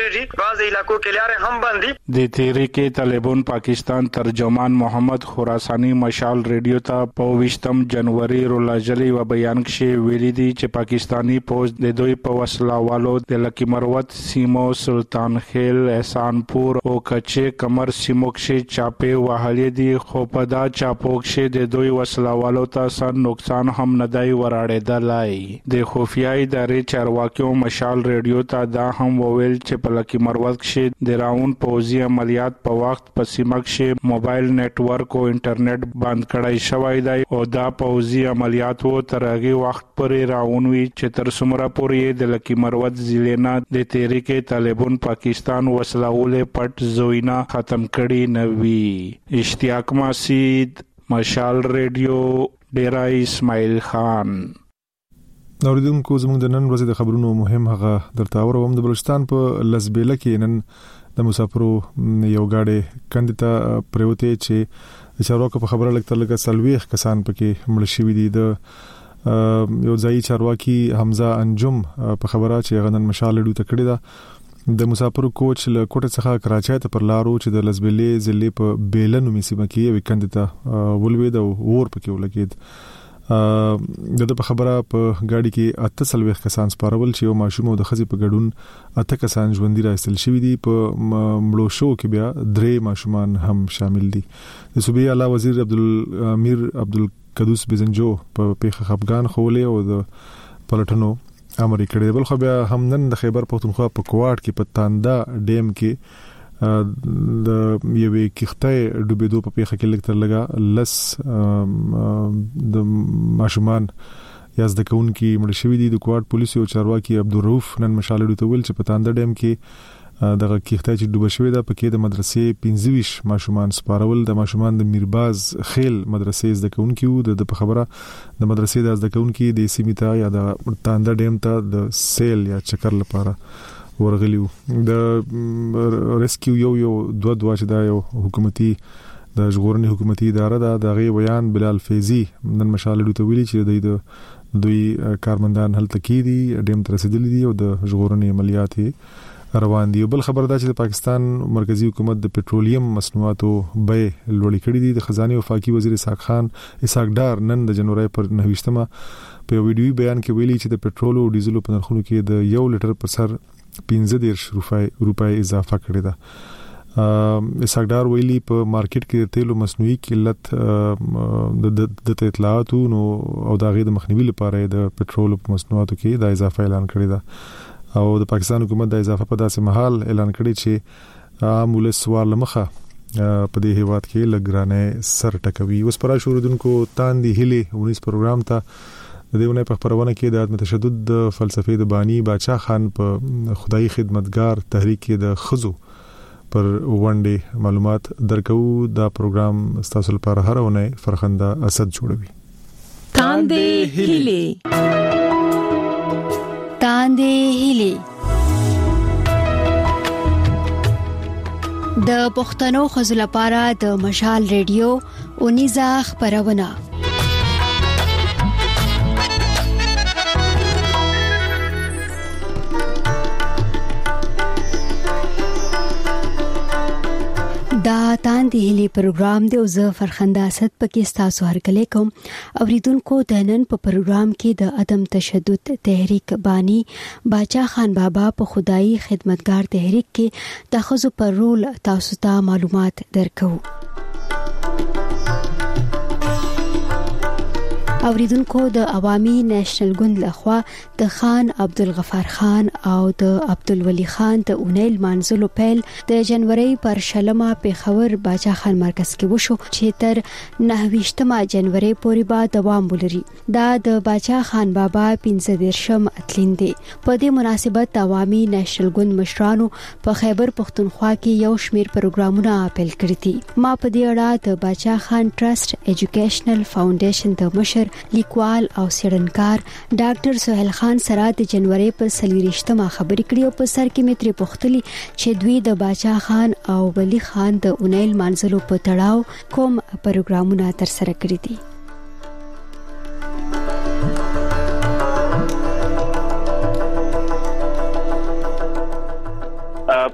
کیږي بعض علاقو کې لارې هم باندې د تحریک طالبان پاکستان ترجمان محمد خراسانی مشال ریډیو ته په وشتم جنوري رولاجلی و بیان کې ویلي دي چې پاکستانی پوز د دوی په وسلوالو د لکی مروت سیمو سلطان خیل احسانپور او کچې کمر سیمو کې چاپه وهلې دي خو په دا چاپو کې د دوی وسلوالو ته سر نقصان هم نه دی وراړېدلای د خفیه ادارې چارواکیو مشال ریډیو ته دا هم وویل چې په لکی مروت کې د راون پوزي عملیات په وخت په سیمه کې موبایل نتورک او انټرنیټ بند کړای شوی دی او دا پوزي عملیات وو تر هغه وخت پورې راون وی چې تر څومره پورې د لکی مروت ضلع نه د تحریک طالبان پاکستان وسلوالې پټ زوینا ختم کړي نوي اشتیاق مسعود مشال ریډیو ډیرا اسماعیل خان. اوریدونکو زموږ د نن ورځې د خبرونو مهم هغه درته اورم د بلوچستان په لسبیله کې نن د مسافرو یو گاډي کندته پروته چې چارواکو په خبره لګتر لګه سلويخ کسان پکې مړ شوي دي. د یو ځای چارواکي حمزه انجم په خبره چې غنن مشال ډو تکړه ده د مسافرو کوچ له کوټه څخه کراچۍ ته پر لارو چې د لسبیلې ضلع په بیلن میسیمه کې وکندته ولوي د اور پکې ولګید. د په خبره په گاډي کې اته سلويخ کسان سپارول چې یو ماشوم او د خزي په ګډون اته کسان ژوندۍ راستل شوی دي. په مړو شو کې بیا درې ماشومان هم شامل دي. د صوبې اعلی وزیر عبدالامیر عبدالقدوس بزنجو په پیښه خفګان خولې او د پلټنو امر کړی. بل خو بیا هم نن د خیبر پختونخوا په کوواټ کې په تاندا ډیم کې د یوې کښتۍ ډوبېدو په پیښه کې لګتر لګا لس د ماشومان یا زده کوونکي مړ شوي دي. د کوواټ پولیس او چارواکي عبدالرؤف نن مشال ډو ته ویل چې په تاندا ډیم کې دغه کښتۍ چې ډوبه شوې ده پکې د مدرسې پنځه ویشت ماشومان سپارول. د ماشومان د میرباز خیل مدرسې زده کوونکي وو. د په خبره د مدرسې د زده کوونکي د سیمیتا یا د تاندا ډیم ته د سیل یا چکر لپاره ورغلیو. د ریسکیو یو یو دوه دوه چې دا یو حکومتي د ژغورنې حکومتي اداره ده د غي بیان بلال فیضی نن مشال ډو ته ویلي چې د دوی کارمندان هلته کې دي ډیم تر رسیدلي دي او د ژغورنې عملیات روان دي. بل خبر دا چې د پاکستان مرکزی حکومت د پټرولیم مصنوعاتو بیې لوړې کړې دي. د خزانه وفاقي وزیر اسحاق خان اسحاق ډار نن د جنوري پر نهویشتمه په ویډیو بیان کې ویلي چې د پټرول او ډیزل په نرخونو کې د یو لیټر پر سر پنځه دیرش روپۍ اضافه کړې ده. اسحاق ډار ویلي په مارکیټ کې د تیلو مصنوعي قلت د اطلاعاتو نو او د غي د مخنیوي لپاره د پټرول په مصنوعاتو کې د اضافه اعلان کړی ده او د پاکستان حکومت د اضافه په داسې محل اعلان کړی چې عام ولس سوال مخه په دې هیواد کې لګرانه سر ټکوي. اوس پر شروعدونکو تاندې هلي ونیس پروګرام ته د دیونه په خبرونه کې د عدم تشدد د فلسفې د بانی باچا خان په خدای خدمتگار تحریک د خزو پر ونډه معلومات درکو. دا پروګرام ستاسو لپاره هر ونه فرخنده اسد جوړوي. تاندې هلي تاندې هلي د پښتنو خزو لپاره د مشال ریډیو اونیزه خبرونه. دا تاندې هلي پروګرام دی او زه فرخنده اسد پکې تاسو هرکلی کوم. اوریدونکو د نن په پروګرام کې د عدم تشدد تحریک بانی باچا خان بابا په خدای خدمتگار تحریک کې د خزو پر رول تاسو ته معلومات درکو. اوریدونکو د عوامي نېشنل ګوند لخوا د خان عبدالغفار خان او د عبدالولي خان د اونیل منزلو پیل د جنوري پر شلمه پیښور باچا خان مرکز کې وشو چې تر نهویشتمه جنوري پورې به دوام ولري. دا د باچا خان بابا پنځه دیرشم اتلین دی. په دې مناسبت عوامي نېشنل ګوند مشرانو په خیبر پختونخوا کې یو شمیر پروګرامونه اپیل کړی دي. ما په دې اړه د باچا خان ټرست ایجوکیشنل فاونډیشن د مشر لیکوال او سیړنکار ډاکټر سہیل خان سره د جنوري په سلیریشتمه خبرې کړې او په سر کې متري پختلی چې دوی د باچا خان او ولی خان د اونیل منزلو په تړاو کوم پروګرامونه تر سره کړی دي.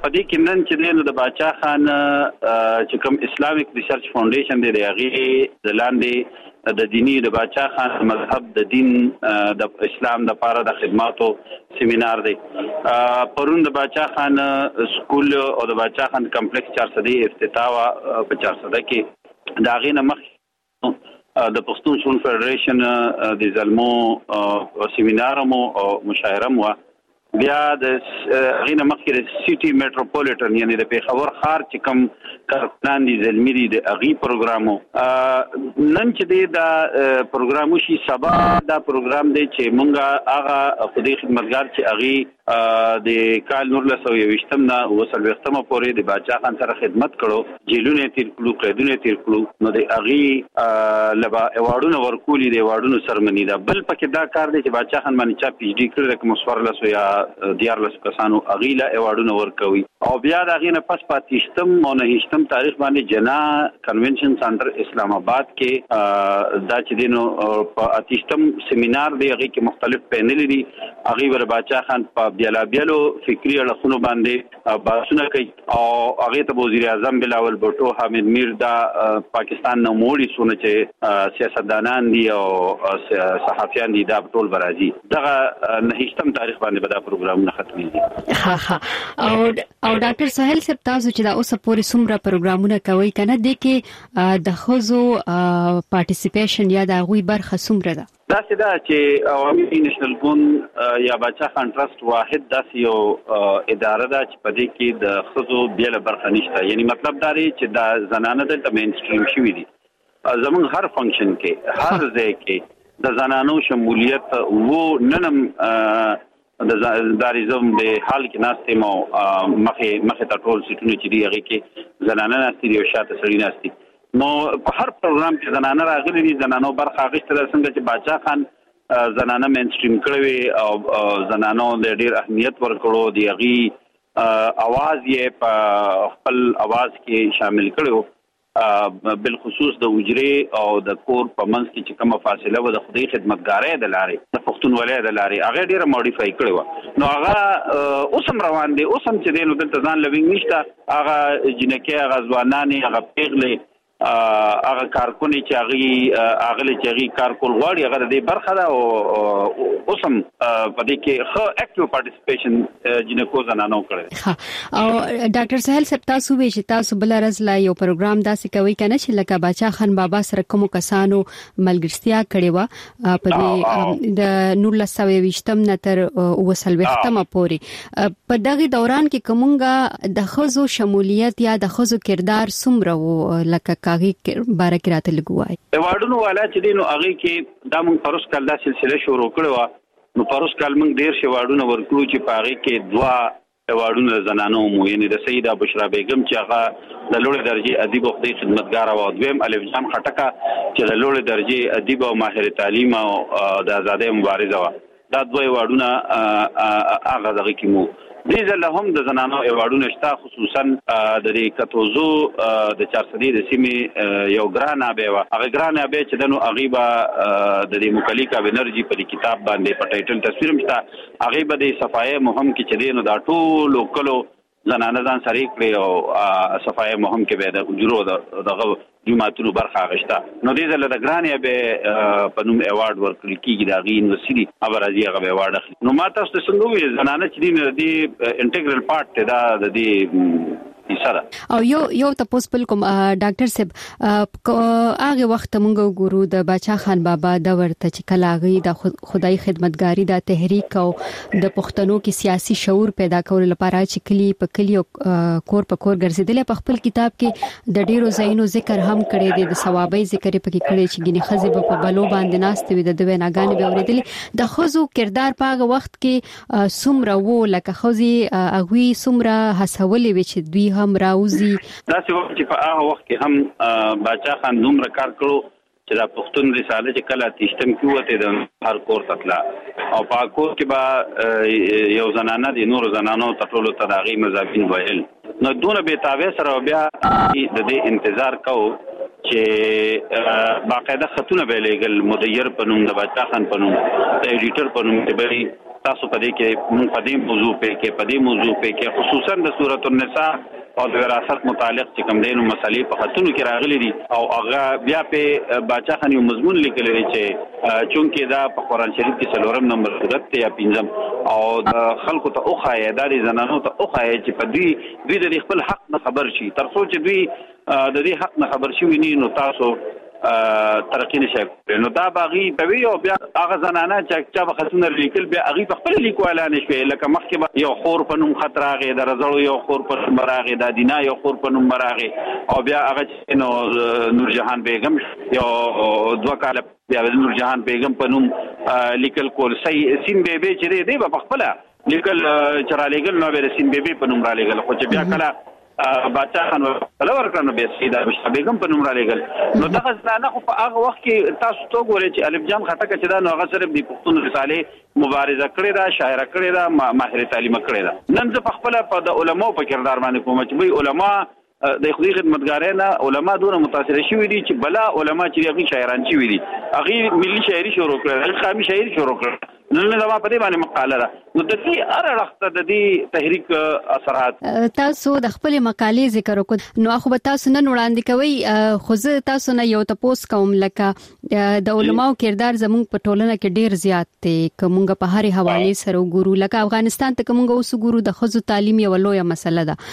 پدې کې نن چې د باچا خان چې کوم اسلامیک ریسرچ فاونډیشن دی هغه د لاندې د دینی د باچا خان مذهب د دین د اسلام د لپاره د خدماتو سیمینار دی پرون د باچا خان سکول او د باچا خان کمپلیکس چار صدی افتتاح په چار صدی کې دا غینه مخ د پښتون شون فدریشن د زلمو سیمینار مو او مشاعره مو بیا د غینه مخکې د سیټي میټروپولیټن یعنی د پیښور ښار چې کوم کارپلان دي زلمی دي د اغي پروګرامو نن چې دا پروګرامو شي سبا دا پروګرام دی چې مونږه هغه خدای خدمتګار چې اغي د کال نور له سو یوشتم نه وصل وختمه پورې د باچا خان سره خدمت کړو جیلونه تیر کړو قیدونه تیر کړو نو د اغي لبا ایوارډونه ورکولې د ایوارډونو سرمنی دا بل پکې دا کار دی چې باچا خان باندې چا پی ایچ ډی کړی د کوم سوار له یا دیار لس کسانو اغیلا ایوارډونه ورکوي او بیا دا غینه پس پاتېشتم او نه هیڅتم تاریخ باندې جنا کنونشن سنټر اسلام آباد کې دا چې دینو په اتیشتم سیمینار دی هغه کې مختلف پینل دي هغه ور باچا خان په بیالا بیالو فکری اړخونو باندې بحثونه کوي او هغه ته وزیر اعظم بلاول بوټو حامد میر دا پاکستان نو موړي سونه چې سیاستدانان دي او صحافیان دي دا ټول برازي دغه نه هیڅتم تاریخ باندې دا پروګرامونه ختمېږي ها ها او او ډاکټر سہیل صاحب تاسو چې دا اوس پورې څومره پروګرامونه کوي کنه د کې د خزو پارټیسیپیشن یا د غوي برخه څومره ده دا چې دا چې عوامي نېشنل ګوند یا باچا خان ټرست واحد داسې یو اداره ده چې په دې کې د خزو بیل برخه نشته یعنی مطلب دا دی چې دا زنانه د مین سټریم شوی دي زموږ هر فنکشن کې هر ځای کې د زنانو شمولیت وو ننم د داریزم د حال کې ناشته مو مخه مخه ټول سټونه چې دی هغه کې زنانه ناشته دی او شاته سړی ناشته نو په هر پروګرام کې زنانه راغلي دي زنانو برخه اخیستل څنګه چې باچا خان زنانه مین سټریم کړوي او زنانو د ډیر اهمیت ورکړو دی هغه اواز یې په خپل اواز کې شامل کړو بالخصوص د وجري او د کور په منځ کې چې کومه فاصله و د خدای خدمتګارۍ د لارې د پښتونولۍ د لارې هغه ډیره موډیفای کړی و نو هغه اوسم روان دي اوسم چې دینو دلته ځان لوینګ نشته هغه جنکه هغه ځوانانې هغه پیغلې هغه کارکونی چې هغه هغه چې هغه کار کول غواړي هغه د برخه ده او اوسم په دې کې خو اکټیو پارټیسیپیشن جنکو زنانو کړی او ډاکټر سہیل صاحب تاسو به چې تاسو بل ورځ لا یو پروګرام داسې کوي کنه چې لکه باچا خان بابا سره کوم کسانو ملګرتیا کړې و په دې د نور لسوي وشتم نتر وصل وختمه پورې په دغه دوران کې کومګه د خزو شمولیت یا د خزو کردار څومره و لکه کاغي باره کې راته لګوای ایوارډونو والا چې دینو هغه کې دا موږ پروس کال دا سلسله شروع کړو نو پروس کال موږ ډیر شی ایوارډونه ورکړو چې په هغه کې دوا ایوارډونه زنانو مو یعنی د سیده بشرا بیگم چې هغه د لوړ درجه ادیب او خدای خدمتګار او دویم الف جام خټکا چې د لوړ درجه ادیب او ماهر تعلیم او د آزادۍ مبارزه و دا دوه ایوارډونه هغه دغه کې مو دې ځل هم د زنانو ایوارډونه شته خصوصا د دې کتوزو د چارسدي د سیمې یو ګرانه به و هغه ګرانه به چې دنو اغيبه د دې مکلیکا بنرجي په کتاب باندې په ټایټل تصویر مشته اغيبه د صفای مهم کې چې دینو دا ټول کلو زنانه ځان سره کړی او صفای مهم کې به د اجرو دغه جمعتونو برخه غشتا نو دې ځل د ګرانه به په نوم ایوارډ ورکړل کیږي دا غي یونیورسيټي ابرازي هغه ایوارډ اخلي نو ما تاسو څنګه وی زنانه چې دې انټیګرل پارت دا د دې او یو یو تاسو بل کوم ډاکټر صاحب هغه وخت مونږ ګورو د باچا خان بابا د ورته چې کلاغي د خدای خدمتګاری د تحریک او د پښتنو کې سیاسي شعور پیدا کول لپاره چې کلی په کلی کور په کور ګرځیدل په خپل کتاب کې د ډیرو زینو ذکر هم کړی دی د ثوابي ذکر په کې کړی چې ګنې خزه په بلو باندې ناشته وي د دوی ناګان به اوریدل د خزو کردار په هغه وخت کې سومره وو لکه خزي اغوي سومره حسولې وي چې دوی هم راوزی دا چې په هغه وخت کې هم باچا خان دومره کار کړو چې دا پښتون رساله چې کله تیشتم کیوته د هر کور تطلا او په کور کې با یو زنانه د نور زنانو ټولو تداغي مزابین وایل نو دونه به تاوی سره بیا د دې انتظار کو چې باقاعده خطونه به لګل مدیر په نوم د باچا خان په نوم د ایډیټر په نوم ته تاسو په دې کې مونږ په دې موضوع په کې په دې موضوع په کې خصوصا د سورۃ النساء او د وراثت متعلق چې کوم دینو مسلې په خطونو کې راغلي دي او هغه بیا په باچا خان یو مضمون لیکلی دی چې چونکې دا په قرآن شریف کې څلورم نمبر صورت دی یا پنځم او د خلکو ته اوخایه دا د زنانو ته اوخایه چې په دوی دوی د خپل حق نه خبر شي تر څو چې دوی د دې حق نه خبر شي ویني نو تاسو ترقی نشي نو دا باغی په وی او بیا هغه زنانه چې چا بخښنه لیکل بیا هغه په خپل لیکوالانه شوی لکه مخکې یو خور په نوم خطر راغی د رزړو یو خور په نوم راغی د دینا یو خور په نوم راغی او بیا هغه نو نور جهان بیگم یو دوه کال بیا نور جهان بیگم په نوم لیکل کول سي سین بیبي چې دی په خپل لیکل چرا لیکل نو به سین بیبي په نوم را لیکل خو چې بیا کله باچا خان ولور کړنو به سیدا بشا بیگم په نوم را لګل نو دغه ځنه خو په هغه وخت کې تاسو ته ګورئ چې الف جام خطا کچ دا نو هغه صرف د پښتون رساله مبارزه کړې ده شاعر کړې ده ماهر تعلیم کړې ده نن زه په خپل په د علماء په کردار باندې کوم چې وی علما د خدای خدمتګارانه علما دونه متاثر شوي دي چې بلا علما چې هغه شاعران شوي دي هغه ملي شاعري شروع کړل هغه قومي شاعري شروع کړل نن له ما په دې باندې مقاله ده نو د دې اره وخت د دې تحریک اثرات تاسو د خپل مقالې ذکر وکړ نو خو به تاسو نن وړاندې کوي خو زه تاسو نه یو تاسو کوم لکه د علماو کردار زموږ په ټولنه کې ډیر زیات دی کومګه په هر حواله سره ګورو لکه افغانستان ته کومګه اوس ګورو د خزو تعلیم یو لویه مسله ده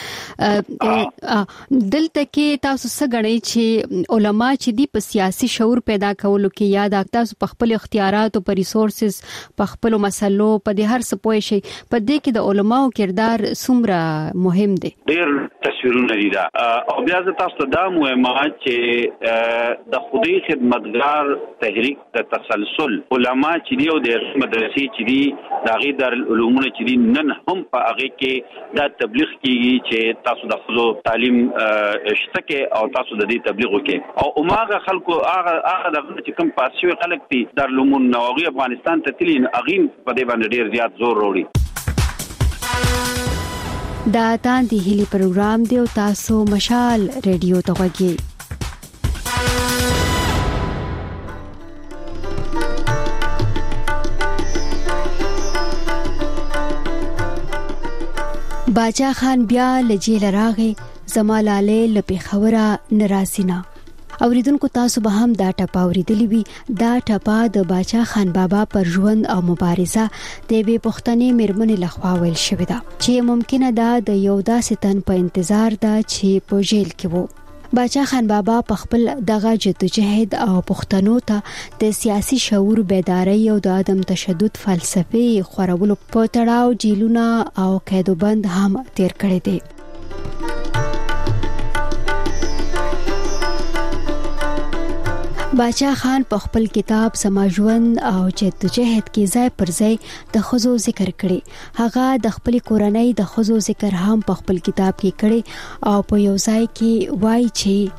دلته کې تاسو څه غړي چې علما چې دی په سیاسي شعور پیدا کولو کې یا د تاسو په خپل اختیارات او په ریسورسز په خپل مسلو په دې هر څه پوي شي په دې کې د علماو کردار څومره مهم دی ډیر تصویرونه دي دا او بیا تاسو ته دا مهمه چې د خدای خدمتګار تحریک د تسلسل علما چې دی او د مدرسې چې دی د غي دارالعلومونه چې دی نن هم په هغه کې دا تبلیغ کیږي چې تاسو د خپل تعلیم شته کې او تاسو د دې تبلیغ وکړي او عمره خلکو هغه هغه د چې کوم پاسوي خلک دي دارالعلوم نوغي افغانستان ته تلین اغین په دې باندې ډیر زیات زور وروړي دا تاندې هلي پروګرام دی او تاسو مشال ریډیو ته غوږی باچا خان بیا لجیل راغی زمالاله لپی خبره نراسینا اوریدونکو تاسو به هم دا ټپا اوریدلی وي دا ټپا د باچا خان بابا پر ژوند او مبارزه د وی پښتنې میرمنې لخوا ویل شوې ده چې ممکنه ده د یو داسې تن په انتظار ده چې په جیل کې وو باچا خان بابا په خپل دغه جدوجہد او پښتنو ته د سیاسي شعور بیداری او د عدم تشدد فلسفي خورولو په تړاو جیلونه او قیدوبند هم تیر کړی دی باچا خان په خپل کتاب سماجوند او جدوجہد کې ځای پر ځای د خزو ذکر کړي هغه د خپل کورنۍ د خزو ذکر هم په خپل کتاب کې کړي او په یو ځای کې وایي چې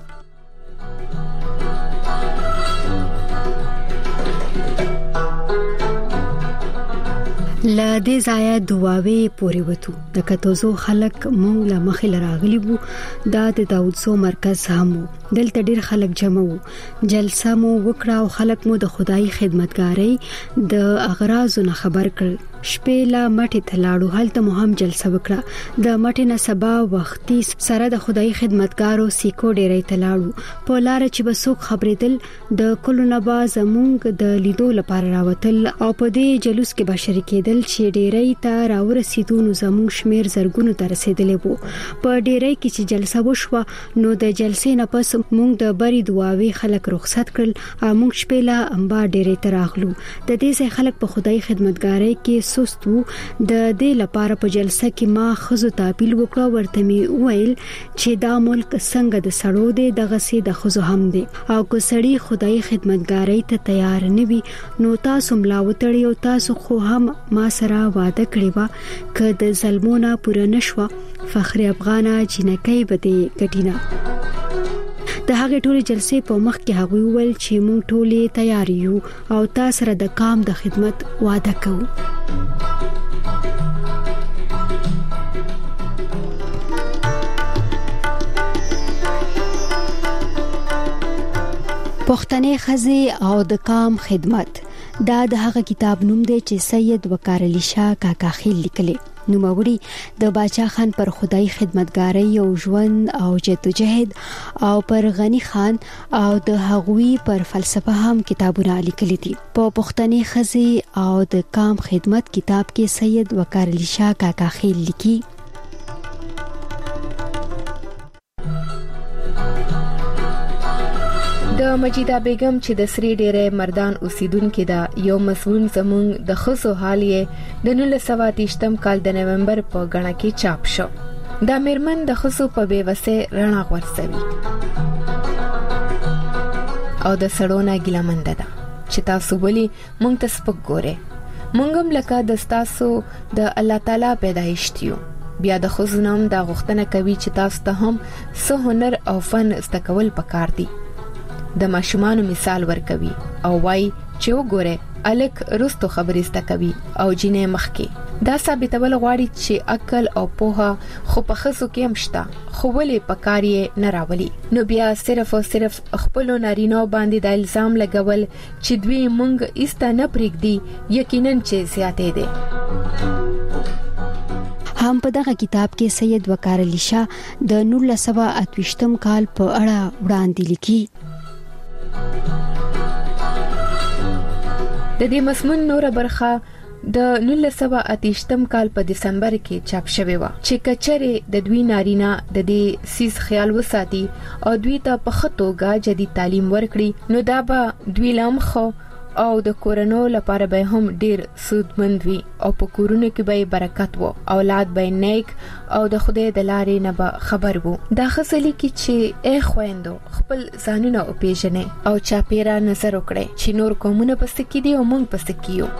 لا دې ځای دواوی پوری وته د کتوزو خلک مونږ له مخې لراغلی وو دا د داوودسو مرکز هم دلته ډیر خلک جمع وو جلسه مو وکړه او خلک مو د خدای خدمتګاری د اغراض نه خبر کړ شپې لا مټې تلاړو هلته مو هم جلسه وکړه د مټې نه سبا وختي سره د خدای خدمتګارو سیکو ډیرې تلاړو په لار چې بسوک خبرېدل د کلو نه با زمونږ د لیدو لپاره راوتل او په دې جلوس کې به شریکېدل چې ډیرې ته راورسېدو نو زمونږ شمیر زرګونو ته رسېدلې وو په ډیرې کې چې جلسه وشوه نو د جلسې نه پس مونږ د بری دعاوی خلک رخصت کړل او مونږ شپې لا انبا ډیرې ته راغلو د دې ځای خلک په خدای خدمتګاری کې سست وو د دې لپاره په جلسه کې ما خزو تعبیل وکړه ورته می ویل چې دا ملک څنګه د سړو دی دغه سي د خزو هم دی او کو سړی خدای خدمتګاری ته تیار نه وي نو تاسو ملاوتړی او تاسو خو هم ما سره وعده کړی و ک د ظلمونه پوره نشوه فخر افغانا جنکی بده کټینا د هغه ټولې جلسې په مخ کې هغه ویل چې مونږ ټولې تیار یو او تاسو سره د کام د خدمت وعده کوو پښتنې خزي او د کام خدمت دا د هغه کتاب نوم دی چې سید وقار علي شاه کاکا خیل لیکلی. نوموړي د باچا خان پر خدای خدمتګارۍ او ژوند او جدوجهد او پر غنی خان او د هغوی پر فلسفه هم کتابونه لیکلي دي. په پښتني خزي او د کام خدمت کتاب کې سید وقار علي شاه کاکا خیل لیکي د مجیده بیگم چې د سری ډیره مردان اوسیدونکو دا یو مسؤل زمونږ د خصو حال یې د نولس سوه اتهشتم کال د نومبر په غاڼه کې چاپ شو. دا میرمن د خصو په بیوسه رڼا ورسوي او د سړونه ګلمند ده چې تاسو ولي مونږ ته سپک ګوره. مونږ هم لکه د تاسو د الله تعالی پیدایشتیو. بیا د خصو نام دا غوښتنه کوي چې تاسو ته هم سه هنر او فن استکول پکار دي. د ماشومانو مثال ورکوي او وای چې وګوره الک رستو خبرې ستا کوي او جنې مخکې. دا ثابتول غواړي چې عقل او پوهه خو په خصو کې هم شته خو ولې پکار یې نه راولي. نو بیا صرف او صرف خپل نارینه باندې د الزام لګول چې دوی مونږ ایسته نه پرېږدي یقینا چې زیاتې دي. هم په دغه کتاب کې سید وقار علي شاه د نولس سوه اتهشتم کال په اړه وړاندې لیکي. د دې مسمون نور برخه د نولس سوه اتهشتم کال په دسمبر کې چاپ شوی و چې کچره د دوی نارینه د دې سیس خیال وساتي او دوی ته په خطوګه جدي تعلیم ورکړي نو دا به دوی لامخو او د کورونو لپاره به هم ډیر سودمند وي او په کورونو کې به برکت وو. اولاد به نیک او د خدای د لارې نه به خبر وو. دا خصلی کې چې اے خويندو خپل ځانونه او پیژنې او چاپیرا نظر وکړي چې نور قومونه پس کې دي او موږ پس کې یو.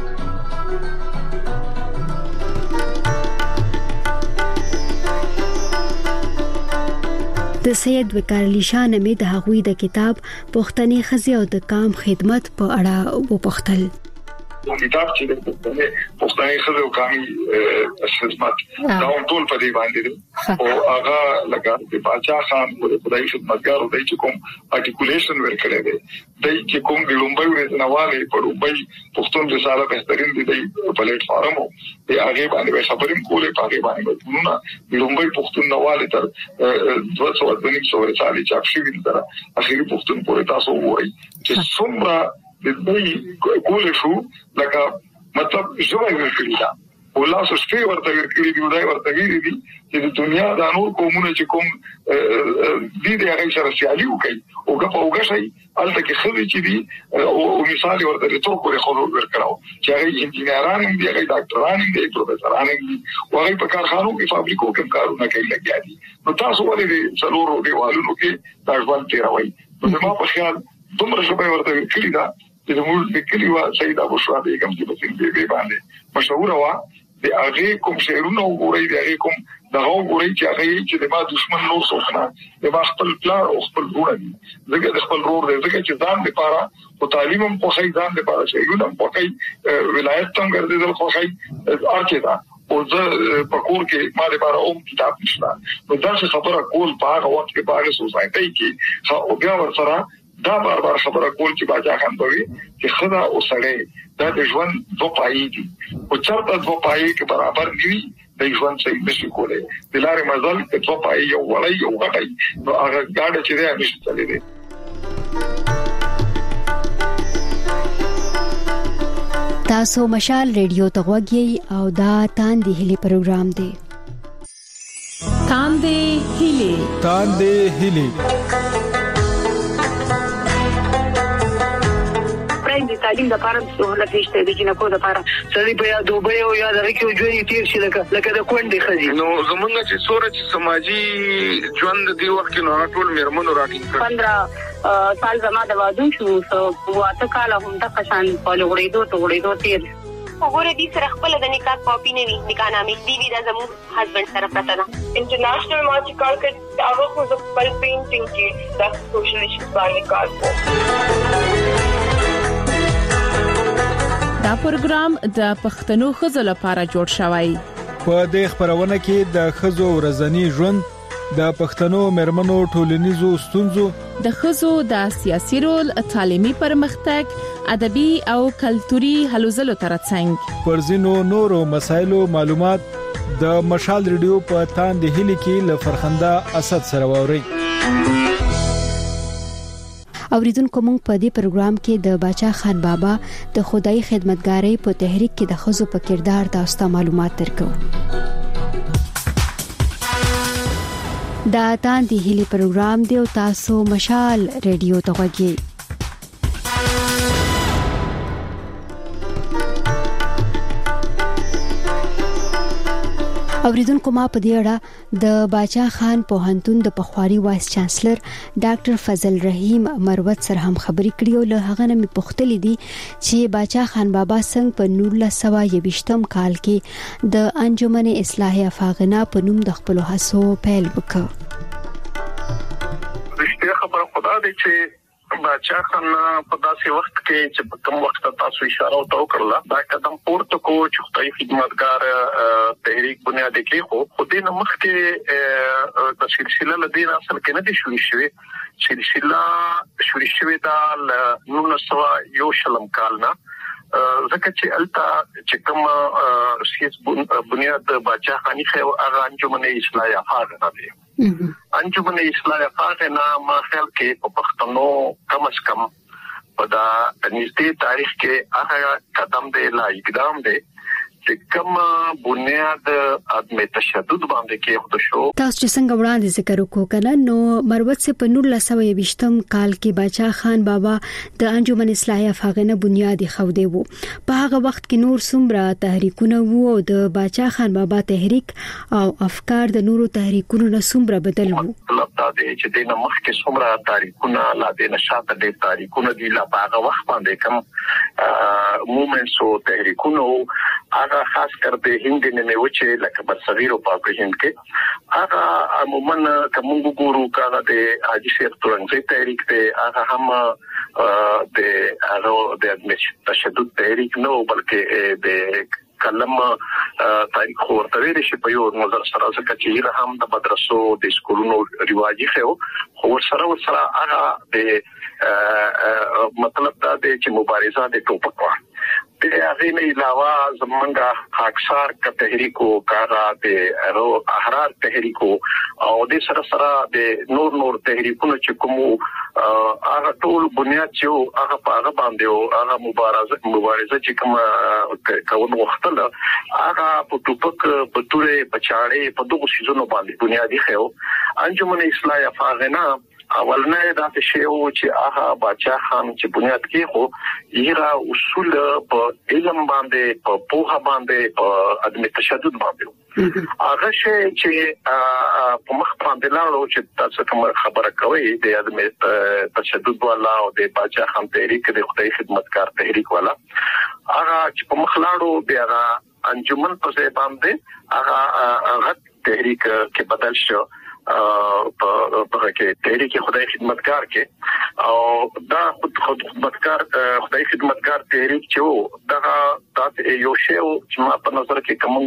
د سید وقار علي شاه نامې د هغوی د کتاب پښتني خزي او د کام خدمت په اړه وپوښتل. کتاب چې د پښتني خزي او کامي خدمت دا ټول په دې باندې دي او هغه لکه د باچا خان او د خدای خدمتګار او د کوم ارټیکولیشن ورکړي دي د چې کوم د لومبۍ ورځنواله په لومبۍ پښتون رساله بهترین دي د پلیټ فارم او د هغه باندې خبرې کولې په هغه باندې ونه د لومبۍ پښتون نواله تر دوه سوه اتنیک سو رساله چاپ شوې ده. اخیری پښتون پورې تاسو وایي چې څومره د دې کولې شو لکه مطلب ژوند ورکړي دا والله سشفي ورته ورکړي دی دا ورته ویلي دي چې د دنیا د نور قومونو چې کوم دې د هغه سره سیالي وکړي او که په وګه شي الته کې خلک چې دي او مثال ورته ټول پورې خلک ورکړاو چې هغه انجینران دي هغه ډاکټران دي پروفیسوران دي او هغه په کارخانو کې فابریکو کې کارونه کوي لګیا دي. نو تاسو ولې څلورو دیوالونو کې دا ژوند تیروي. نو ما په خیال دومره شپه ورته کړی دا چې موږ د کلیوا سید ابو شاه بیگم چې په سیمه کې باندې مشهور و د هغه کوم شعرونه وګورئ د هغه کوم دغه وګورئ چې هغه چې د ما دشمن نو څوکنه د ما خپل پلان او خپل ګوره دي زګه د خپل رور دی زګه چې ځان لپاره او تعلیم هم په خی ځان لپاره شعرونه په خی ولایت څنګه ګرځیدل خو خی ارچه دا او زه په کور کې ما لپاره اوم کتاب نشته. نو دا څه خبره کول په هغه وخت کې په هغه سوسایټي کې او بیا ورسره دا بار بار خبره کول چې باچا خان دوی چې خدا او سړی دا د ژوند دوه پای دي او چرته دوه پای کې برابر نیوي د ژوند څخه نشي کولای. د لارې مزل کې دوه پای یو وړي یو غټي نو هغه ګاډه چې دی نشي تللی. تاسو مشال ریډیو ته غوږی او دا تاندې هلي پروګرام دی. تاندې هلي تاندې هلي د تعلیم لپاره سہولت نشته د جنکو لپاره سړي په یاد دوبه او یاد راکې ژوند تیر شي لکه لکه د کونډې خزي. نو زمونږ چې سورج سماجی ژوند دی وخت نو ټول میرمنو راټینګ کړ. پندرہ سال زما د واده شو سو واته کال هم د قشان په لغړېدو ته غړېدو تیر وګوره دې سره خپل د نکاح کاپی نه وي نکاح نامې دی وی د زموږ هسبند سره پراته ده. انټرنیشنل ما چې کار کړ هغه خو د خپل پینټینګ کې د سوشل ایشوز باندې کار کوي. دا پروګرام د پښتنو خزو لپاره جوړ شوی. په دې خبرونه کې د خزو ورځنی ژوند د پښتنو مرمنو ټولنیزو ستونزو، د ښځو د سیاسي رول، تعلیمي پرمختګ، ادبي او کلتوري هلو ځلو ترڅنګ پر ځینو نورو مسایلو معلومات د مشال ریډیو په تاند هلي کې له فرخنده اسد سره ووري. اوریدونکو موږ په دې پروګرام کې د باچا خان بابا د خدای خدمتګارۍ په تحریک کې د ښځو په کردار تاسو ته معلومات درکو. دا تاندې هلي پروګرام دی او تاسو مشال ریډیو ته غوږی. اوریدونکو ما په دې اړه د باچا خان پوهنتون د پخوانی وایس چانسلر ډاکټر فضل رحیم مروت سره هم خبرې کړې او له هغه نه مې پوښتلې دي چې باچا خان بابا څنګه په نولس سوه یوویشتم کال کې د انجمن اصلاح افاغنا په نوم د خپل هڅو پیل وکړ. رښتیا خبره خدا دې چې باچا خان په داسې وخت کې چې کوم وخت تاسو اشاره وکړه دا قدم پورته کو چې خدای خدمتګار تحریک بنیاد کې خو خدای نه مخ کې د سلسله لدین اصل کې نه دي شوې شوې سلسله شوې شوې دا نولس سوه یو شلم کال نه ځکه چې التا چې کوم سیاست بنیاد باچا خانی خو هغه انجمن اصلاح افاغنا دی. انجمن اصلاح افاغنا ما خیال کې په پښتنو کم از کم په دا نږدې تاریخ کې هغه قدم دی لا اقدام دی چې کوم بنیاد عدم تشدد باندې کې خو شو. تاسو چې څنګه وړاندې ذکر وکړو کنه نو مروت سے په نولس سوه یوویشتم کال کې باچا خان بابا د انجمن اصلاح افاغنا بنیاد خوده وو. په هغه وخت کې نور څومره تحریکونه وو او د باچا خان بابا تحریک او افکار د نورو تحریکونو نه څومره بدل وو. مطلب دا دی چې د نمخ کې څومره تحریکونه لا د نشاط د تحریکونه دی لا په هغه وخت باندې کوم موومنټس او تحریکونه هغه خاص کر د هند نه وچه لکه برصغیر او په هند کې هغه عموما کوم ګورو کاغه د حاجی شیخ تورنګي تحریک ته هغه هم د هغه د تشدد تحریک نو بلکې د کلم تاریخ ورته ویل شي په یو نظر سره ځکه چې هم د مدرسو د سکولونو ریواجی خو خو سره سره هغه د مطلب دا دی چې مبارزه د ټوپک وه د هغه نه علاوه زمونږه خاکسار کا تحریکو کارا د احرار تحریکو او د سره سره د نور نور تحریکونو چې کوم هغه ټول بنیاد چې هغه په هغه باندې او هغه مبارزه مبارزه چې کوم کول وختله هغه په ټوپک په تورې په چاړې په دغه سيزونو باندې بنیادی خو انجمن اصلاح افاغنا اولنه دا شی او چې هغه باچا خان چې بنیاد کې خو یره اصول په علم باندې په پوهه باندې په عدم تشدد باندې هغه شی چې په مخ باندې لاړو چې تاسو کوم خبره کوي د عدم تشدد والا او د باچا خان تحریک د خدای خدمتګار تحریک والا هغه چې په مخ لاړو بیا انجمن په ځای باندې هغه هغه تحریک کې بدل شو په په کې تحریک خدای خدمتګار کې او دا خود خدمتګار خدای خدمتګار تحریک چې دا د یو شی چې ما په نظر کې کوم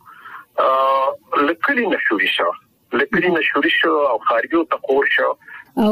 وګورو لکلی نشوري شو لکلی نشوري شو او خارجو تقور شو او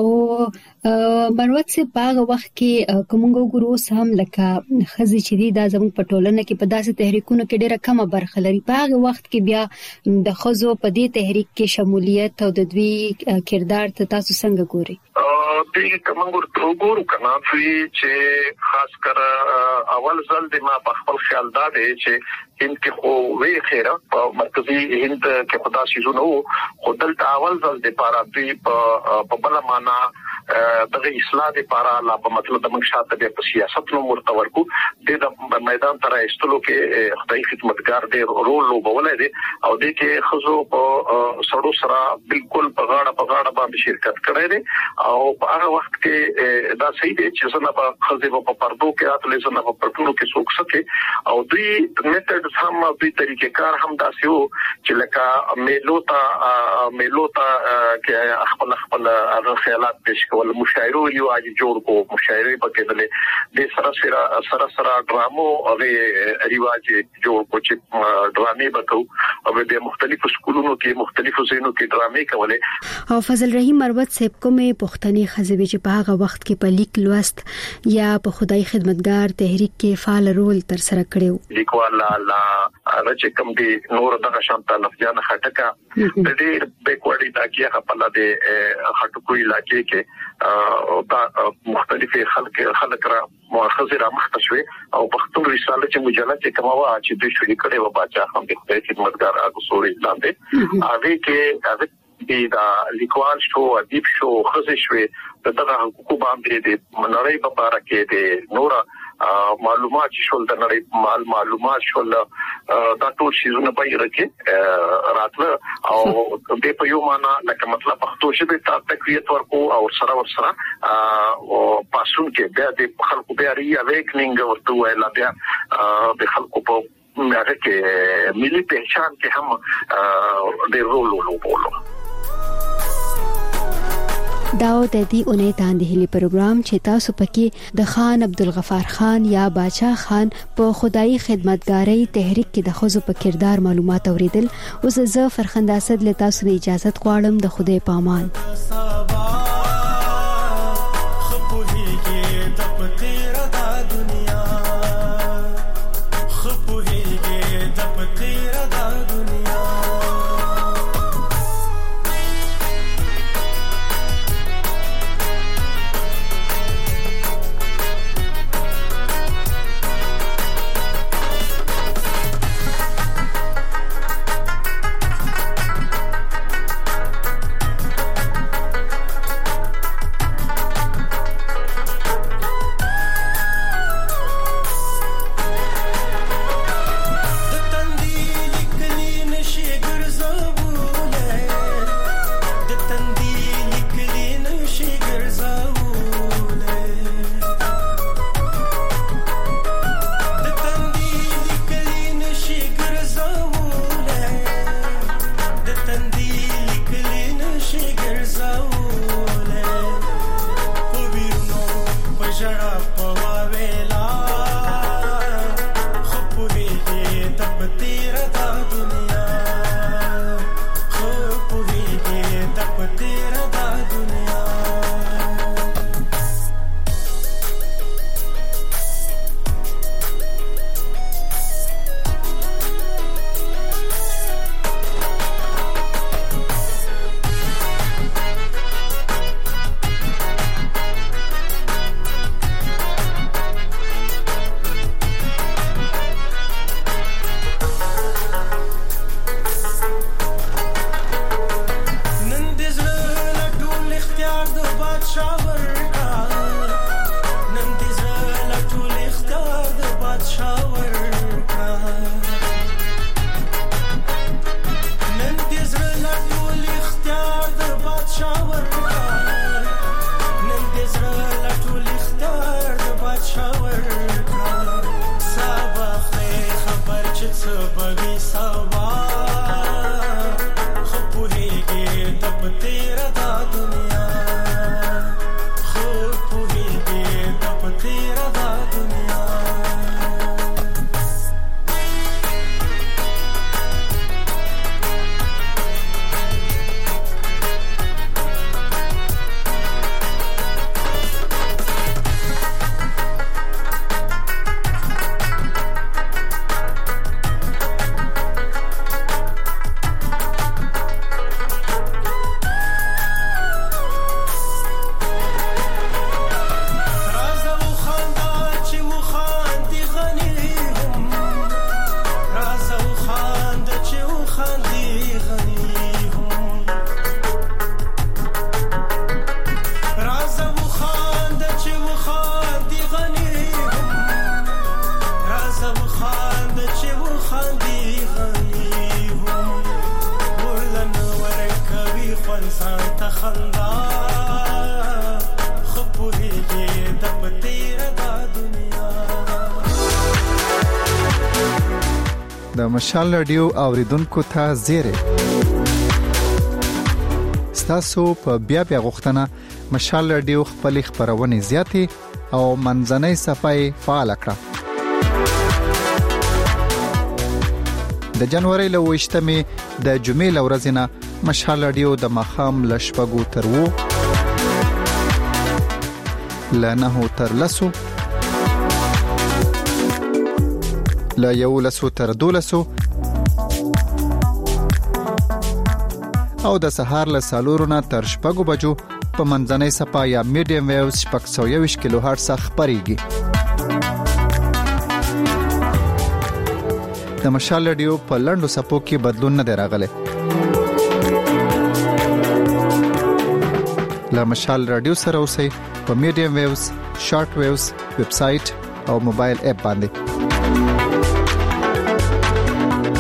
مروت سے باغ وخت کې کومګو ګورو سم لکه خزي چې دی دا زموږ په ټولنه کې په داسې تحریکونو کې ډیره کمه برخه لري. باغ وخت کې بیا د خزو په دې تحریک کې شمولیت او د دوی کردار ته تاسو څنګه ګوري؟ دې کومګور وګورو کنه چې خاص کر اول ځل د ما په خپل خیال دا دی چې هند کې خو وی خیره په مرکزی هند کې خدا سيزونو خو دلته اول ځل د پاره دوی په بل معنا دغه اصلاح لپاره لا په مطلب د منشات د سیاست نو مرتور کو د میدان تر ایستلو کې خدای خدمتګار دی رول لوبولای دی او د کې خزو په سړو سره بالکل په غاړه په غاړه باندې شرکت کړی دی او په هغه وخت کې دا صحیح دی چې څنګه په خزو په پردو کې راتلې څنګه په پردو کې څوک سکے او دوی میتھډ هم دوی طریقې کار هم داسې وو چې لکه میلوتا میلوتا کې خپل خپل هغه خیالات پېښ کول مشاعره ویو اج جوړ کو مشاعره پکې دلې د سره سره سره سره ډرامو او ریواج جوړ کو چې ډرامې وکاو او د مختلفو سکولونو کې مختلفو زینو کې ډرامې کولې. او فضل رحیم مروت صاحب کومه پښتني خزبې چې په هغه وخت کې په لیک لوست یا په خدای خدمتګار تحریک کې فعال رول تر سره کړو. لیکوال لا راځي کوم دي نور دغه شانته لفظان خټکا د دې بیکورډي تاکي خپل د خټکو علاقې کې دا مختلفه خلک خلک را مؤخذ را مختشوي او پښتون رساله چې مجله چې کومه چې د شولې کړي و باچا هم د خدای خدمتګار هغه سوري لاندې هغه کې هغه دا لیکوال شو ادیب شو خزه شوي دغه حقوق باندې د منړۍ په اړه کې د نورا معلومات شول د نړۍ مال معلومات شول دا ټول شیزونه په یره راتله او د په یو معنا لکه مطلب پښتو شبه تقویت ورکو او سره ور سره او پاسون کې بیا د خلکو بیا ری اویکنینګ ورته ویل بیا د خلکو په هغه کې ملي پہچان کې هم د رول ولوبولو. داو د دې اونۍ تاندې هلي پروګرام چې تاسو پکې د خان عبدالغفار خان یا باچا خان په خدای خدمتګاری تحریک کې د خزو په کردار معلومات اوریدل. اوس زه فرخنده اسد له تاسو نه اجازه غواړم. د خدای پامان. د مشال رادیو اوریدونکو ته زیری ستاسو په بیا بیا غوښتنه مشال رادیو خپل خبرونه زیاتې او منځنۍ صفحه فعال کړه. د جنوري له وشتمې د جمعې ورځې نه مشال رادیو د مخام لشپګو تر وو لنه تر لسو لا یو لسو تر دولسو او د سهار له سالورونه تر شپږو بجو په منځنۍ صفحه یا میډیم ویوز شپږ سوه یوویشت کیلو هرتز خبريږي. د مشال رادیو په لنډو صفحو کې بدلون نه دی راغلی. له مشال رادیو سره اوسئ په میډیم ویوز، شارټ ویوز، ویب سټ او موبایل اپ باندې.